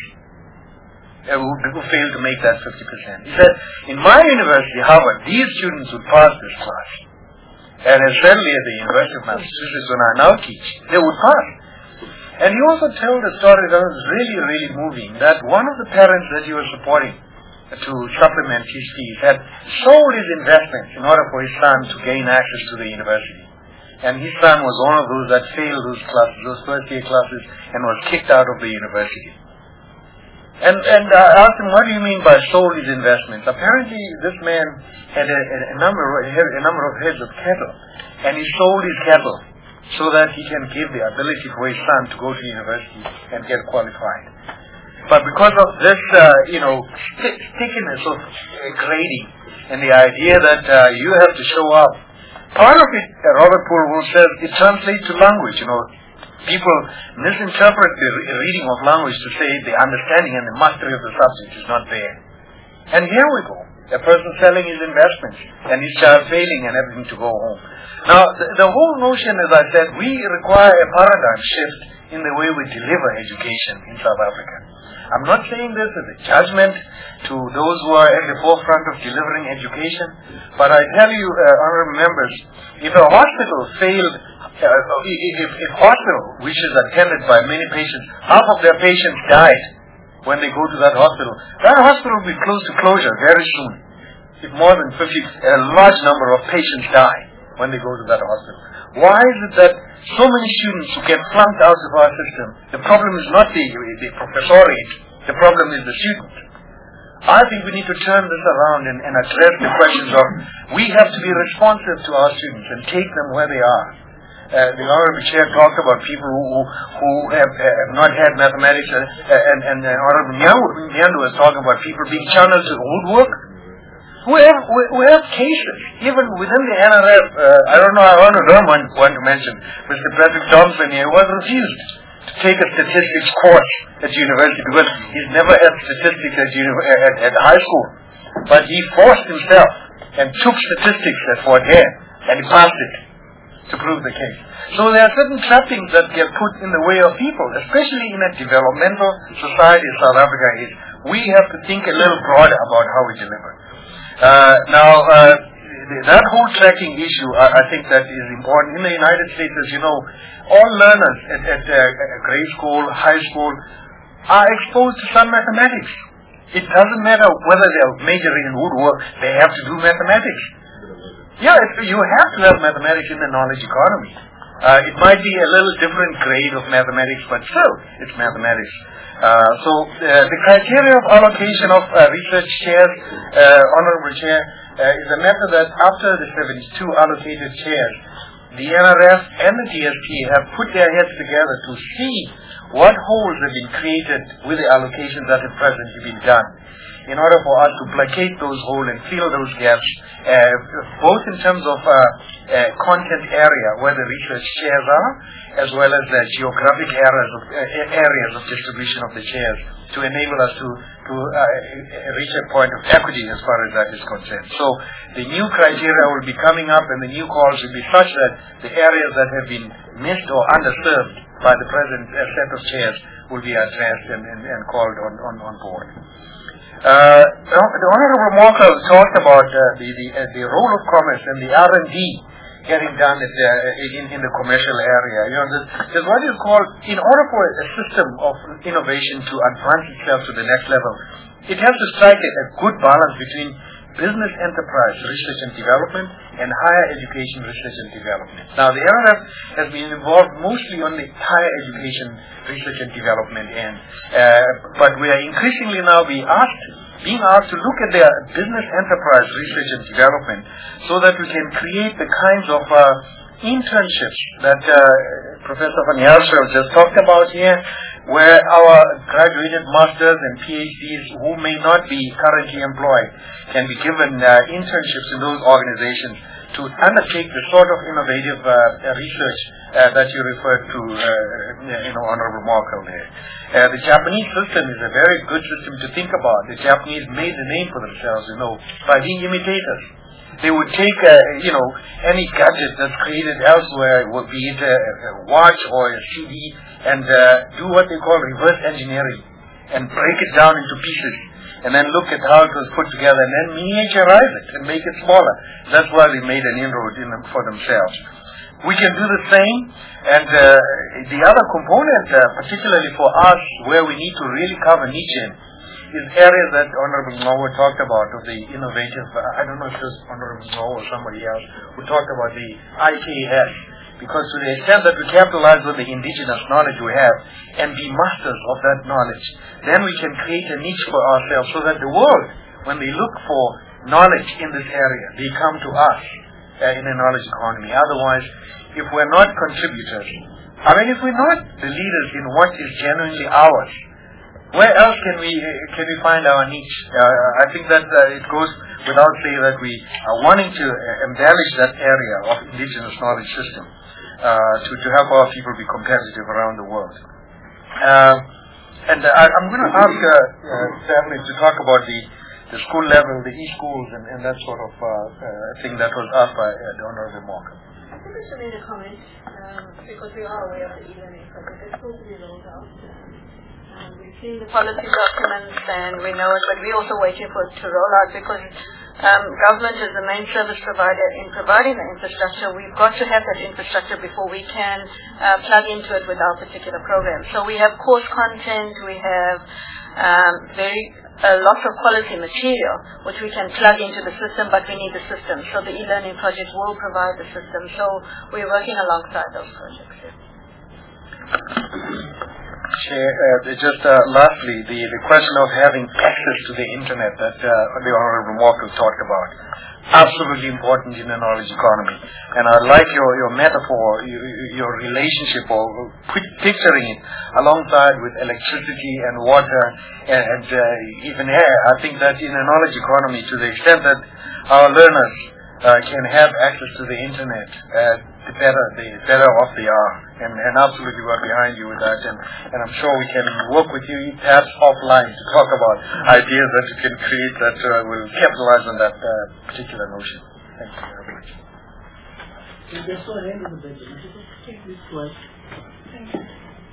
who failed to make that 50%. He said, in my university, Harvard, these students would pass this class. And certainly at the University of Massachusetts, when I now teach, they would pass. And he also told a story that was really, really moving, that one of the parents that he was supporting to supplement his fees had sold his investments in order for his son to gain access to the university. And his son was one of those that failed those classes, those first year classes, and was kicked out of the university. And I asked him, what do you mean by sold his investments? Apparently, this man had a number of heads of cattle, and he sold his cattle so that he can give the ability for his son to go to university and get qualified. But because of this, stickiness of grading and the idea that you have to show up, part of it, Robert Poole says, it translates to language. People misinterpret the reading of language to say the understanding and the mastery of the subject is not there. And here we go. A person selling his investments and his child failing and having to go home. Now, the whole notion, as I said, we require a paradigm shift in the way we deliver education in South Africa. I'm not saying this as a judgment to those who are at the forefront of delivering education, but I tell you, honorable members, if a hospital failed, if a hospital which is attended by many patients, half of their patients died when they go to that hospital will be close to closure very soon. If more than 50, a large number of patients die when they go to that hospital. Why is it that so many students who get flunked out of our system, the problem is not the professoriate, the problem is the student. I think we need to turn this around and address the questions of, we have to be responsive to our students and take them where they are. The Honorable Chair talked about people who have not had mathematics, and Honorable Nyandu was talking about people being channeled to woodwork. We have cases, even within the NRF. I don't know, I want to mention Mr. Patrick Thompson here, was refused to take a statistics course at university because he's never had statistics at high school. But he forced himself and took statistics at Fort Hare, and he passed it to prove the case. So there are certain trappings that get put in the way of people, especially in a developmental society as South Africa is. We have to think a little broader about how we deliver. That whole tracking issue, I think that is important. In the United States, as you know, all learners at grade school, high school, are exposed to some mathematics. It doesn't matter whether they're majoring in woodwork, they have to do mathematics. Yeah, you have to have mathematics in the knowledge economy. It might be a little different grade of mathematics, but still, it's mathematics. The criteria of allocation of research chairs, Honorable Chair, is a method that after the 72 allocated chairs, the NRF and the DST have put their heads together to see what holes have been created with the allocations that have presently been done, in order for us to placate those holes and fill those gaps, both in terms of content area where the research chairs are, as well as the geographic areas of distribution of the chairs, to enable us to reach a point of equity as far as that is concerned. So the new criteria will be coming up, and the new calls will be such that the areas that have been missed or underserved by the present set of chairs will be addressed and called on board. The Honorable Moka talked about the role of commerce and the R&D getting done in the commercial area. There's what is called, in order for a system of innovation to advance itself to the next level, it has to strike a good balance between business enterprise research and development and higher education research and development. Now, the NRF has been involved mostly on the higher education research and development end, but we are increasingly now being asked to look at their business enterprise research and development so that we can create the kinds of internships that Professor Van Jaarsveld just talked about here, where our graduated masters and PhDs who may not be currently employed can be given internships in those organizations to undertake the sort of innovative research that you referred to, Honorable Markle there. The Japanese system is a very good system to think about. The Japanese made a name for themselves, by being imitators. They would take, any gadget that's created elsewhere, be it a watch or a CD, and do what they call reverse engineering, and break it down into pieces, and then look at how it was put together, and then miniaturize it and make it smaller. That's why they made an inroad in them for themselves. We can do the same, and the other component, particularly for us, where we need to really cover niche in, is areas that Honorable Ngowo talked about, of the innovative, I don't know if it was Honorable Ngowo or somebody else, who talked about the IKS, Because to the extent that we capitalize on the indigenous knowledge we have and be masters of that knowledge, then we can create a niche for ourselves so that the world, when they look for knowledge in this area, they come to us in a knowledge economy. Otherwise, if we're not contributors, if we're not the leaders in what is genuinely ours, where else can we find our niche? I think that it goes without saying that we are wanting to embellish that area of indigenous knowledge system to help our people be competitive around the world. I'm going to ask Stanley to talk about the school level, the e-schools, and that sort of thing that was asked by the Honorable Morgan. I think I should make a comment because we are aware of the e-learning project. It's supposed to be rolled out. We've seen the policy documents and we know it, but we're also waiting for it to roll out because government is the main service provider in providing the infrastructure. We've got to have that infrastructure before we can plug into it with our particular program. So we have course content, we have lots of quality material which we can plug into the system, but we need the system. So the e-learning project will provide the system. So we're working alongside those projects. Just lastly, the question of having access to the internet that the Honorable Walker talked about. Absolutely important in the knowledge economy. And I like your metaphor, your relationship, or picturing it alongside with electricity and water and even air. I think that in a knowledge economy, to the extent that our learners can have access to the internet, the better off they are. And absolutely we're behind you with that. And I'm sure we can work with you perhaps offline to talk about ideas that you can create that will capitalize on that particular notion. Thank you very much. Just go ahead with the budget. Take this question. Thank you.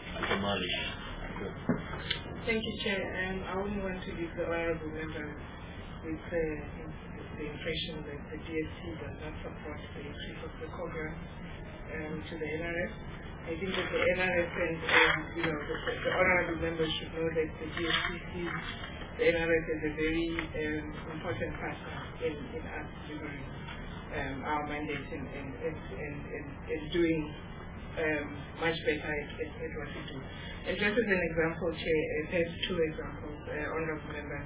Thank you, Chair. I wouldn't want to leave the honorable member with the impression that the DST does not support the increase of the program to the NRF. I think that the NRF and the honorable members should know that the DST sees the NRF as a very important partner in us delivering our mandate and doing much better at what we do. And just as an example, Chair, perhaps two examples, honorable members.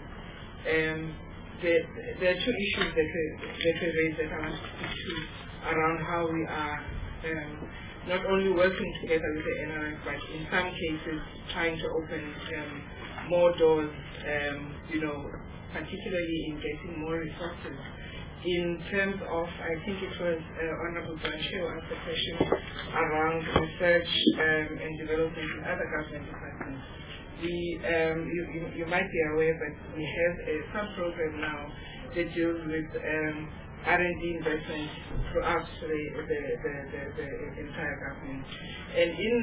There are two issues that were raised that I want to speak to around how we are not only working together with the NRF, but in some cases trying to open more doors, particularly in getting more resources. In terms of, I think it was Honorable Branche who asked the question around research and development in other government departments. You might be aware, but we have a sub-program now that deals with R&D investment throughout the entire government. And in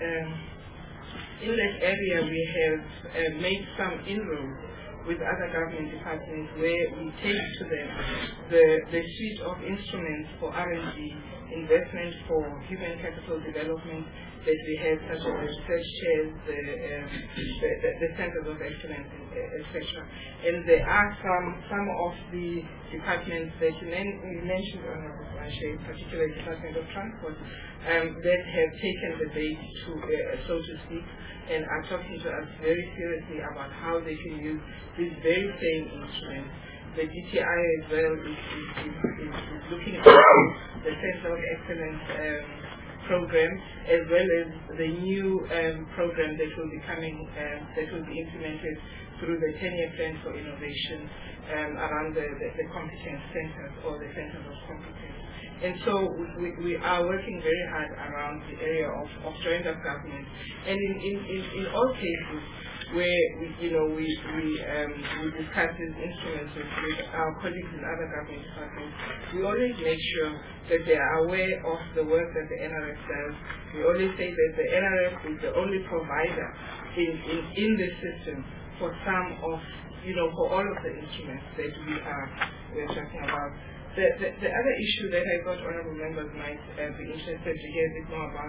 that area, we have made some inroads with other government departments where we take to them the suite of instruments for R&D, investment for human capital development that we have, such as the research chairs, the centers of excellence, etc. And there are some of the departments that you mentioned, Honorable Branche, particularly Department of Transport, that have taken the bait to, so to speak, and are talking to us very seriously about how they can use these very same instruments. The DTI as well is looking at the Center of Excellence program, as well as the new program that will be coming, that will be implemented through the 10-year plan for innovation around the competence centers or the centers of competence. And so we are working very hard around the area of joined-up government. And in all cases where we discuss these instruments with our colleagues in other government departments, we always make sure that they are aware of the work that the NRF does. We always say that the NRF is the only provider in the system for some of, for all of the instruments that we're talking about. The other issue that I thought honorable members might be interested to hear a bit more about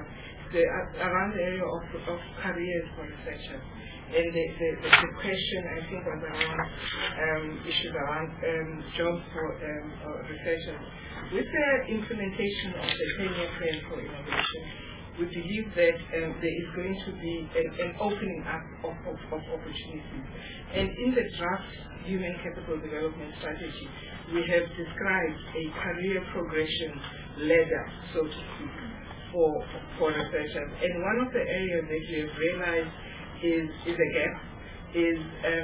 around the area of careers for researchers. And the question, I think, was around issues around jobs for researchers. With the implementation of the 10-year plan for innovation, we believe that there is going to be an opening up of opportunities. And in the draft Human Capital Development Strategy, we have described a career progression ladder, so to speak, for researchers. And one of the areas that we have realized is a gap, is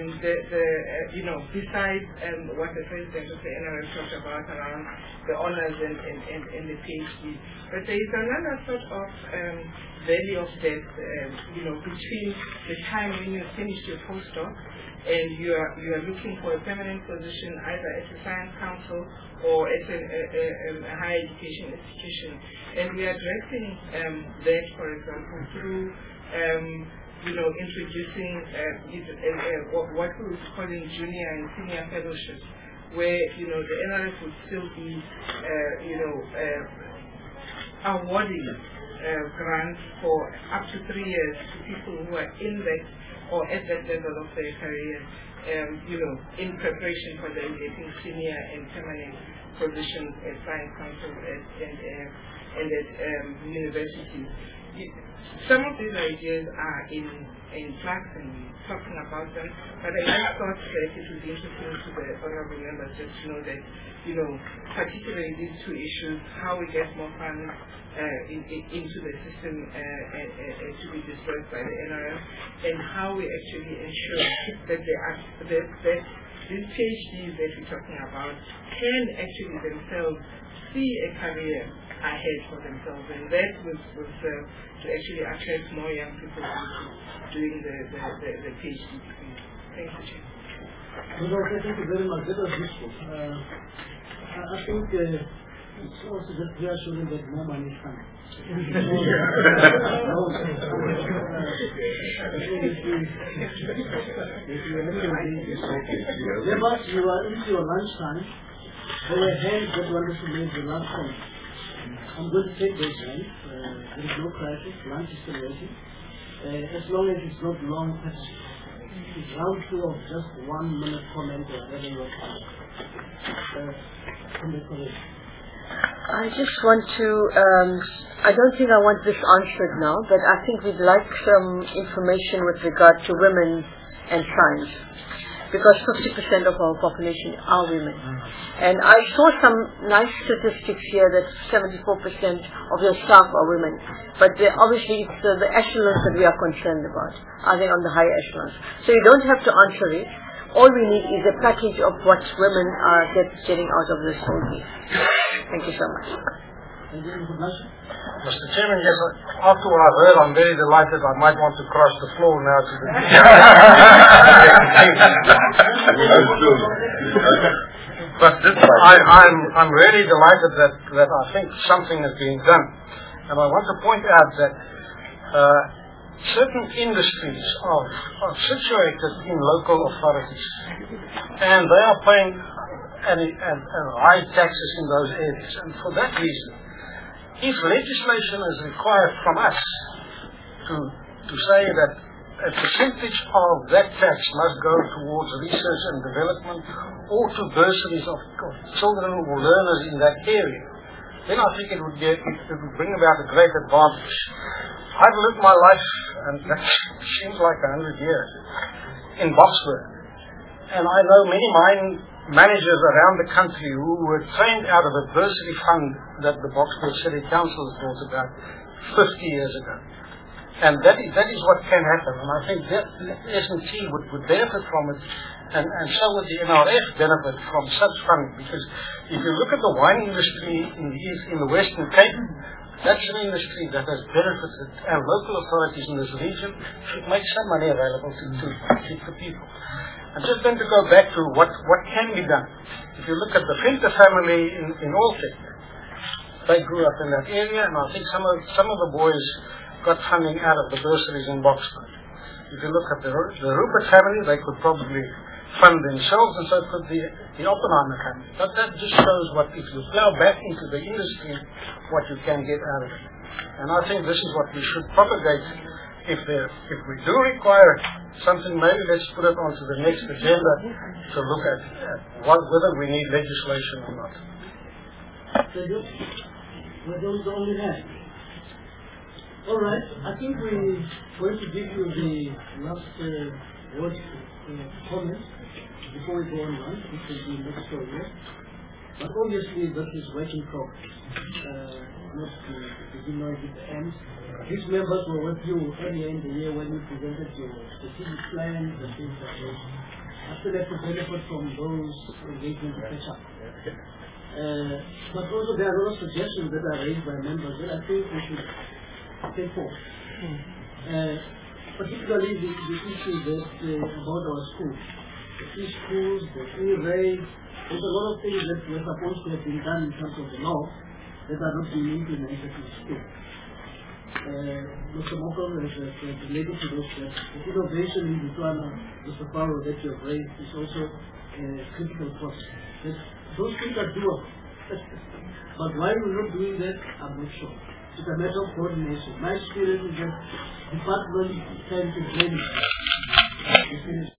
besides what the President of the NRF talked about around the honors and the PhD, but there is another sort of valley of death, between the time when you finish your postdoc and you are looking for a permanent position either at a science council or at a higher education institution. And we are addressing that, for example, through introducing what we would call in junior and senior fellowships, where the NRF would still be awarding grants for up to 3 years to people who are in that or at that level of their career, in preparation for them getting senior and permanent positions at science councils and at universities. Some of these ideas are in flux and we're talking about them, but I just thought that it would be interesting to the honorable members just to know that, particularly these two issues, how we get more funds into the system to be dispersed by the NRF, and how we actually ensure that these PhDs that we're talking about can actually themselves see a career ahead for themselves, and that was to actually attract more young people doing the PhD degree. Thank you, Chair. Thank you very much. That was useful. I think it's also just reassuring that more money is coming. Therefore, you are into your lunchtime. There were hands that wanted to make the last point. I'm going to take those hands. There is no crisis. Lunch is still waiting. As long as it's not long questions. It's round two of just 1 minute comment or whatever you want. I just want to, I don't think I want this answered now, but I think we'd like some information with regard to women and science, because 50% of our population are women. And I saw some nice statistics here that 74% of your staff are women, but obviously it's the echelons that we are concerned about. Are they on the higher echelons? So you don't have to answer it. All we need is a package of what women are getting out of this whole piece. Thank you so much. Mr. Chairman, yes, after what I've heard, I'm very delighted. I might want to cross the floor now to the But I'm really delighted that I think something is being done. And I want to point out that certain industries are situated in local authorities, and they are paying high taxes in those areas. And for that reason, if legislation is required from us to say that a percentage of that tax must go towards research and development or to bursaries of children or learners in that area, then I think it would bring about a great advantage. I've lived my life, and that seems like 100 years, in Boksburg. And I know many mine managers around the country who were trained out of a bursary fund that the Boksburg City Council has brought about 50 years ago. And that is what can happen. And I think that S&T would benefit from it, and so would the NRF benefit from such funding. Because if you look at the wine industry in the Western Cape, that's an industry that has benefited, and local authorities in this region should make some money available to keep the people. I'm just going to go back to what can be done. If you look at the Finter family in Alfred, they grew up in that area, and I think some of the boys got funding out of the bursaries in Boksburg. If you look at the Rupert family, they could probably fund themselves, and so could the Oppenheimer family. But that just shows what, if you plow back into the industry, what you can get out of it. And I think this is what we should propagate. If we do require something, maybe let's put it onto the next agenda to look at whether we need legislation or not. Thank you. We're going to only that. All right. I think we're going to give you the last word comment before we go on one, which will be next year. But obviously, this is work in progress. Not to denote the end. These members were with you earlier in the year when you presented your strategic plans and things like that. I still have to benefit from those engagements to catch up. But also there are a lot of suggestions that are raised by members that I think we should take forward. Particularly the issue that about our schools. The e-schools, the e-raids, there's a lot of things that were supposed to have been done in terms of the law that are not being implemented in school. Mr. Mokong has related to those that the innovation in Botswana, Mr. Faro, that you have raised is also a critical process. Those things are doable. But why we're not doing that, I'm not sure. It's a matter of coordination. My experience is that department tend to blame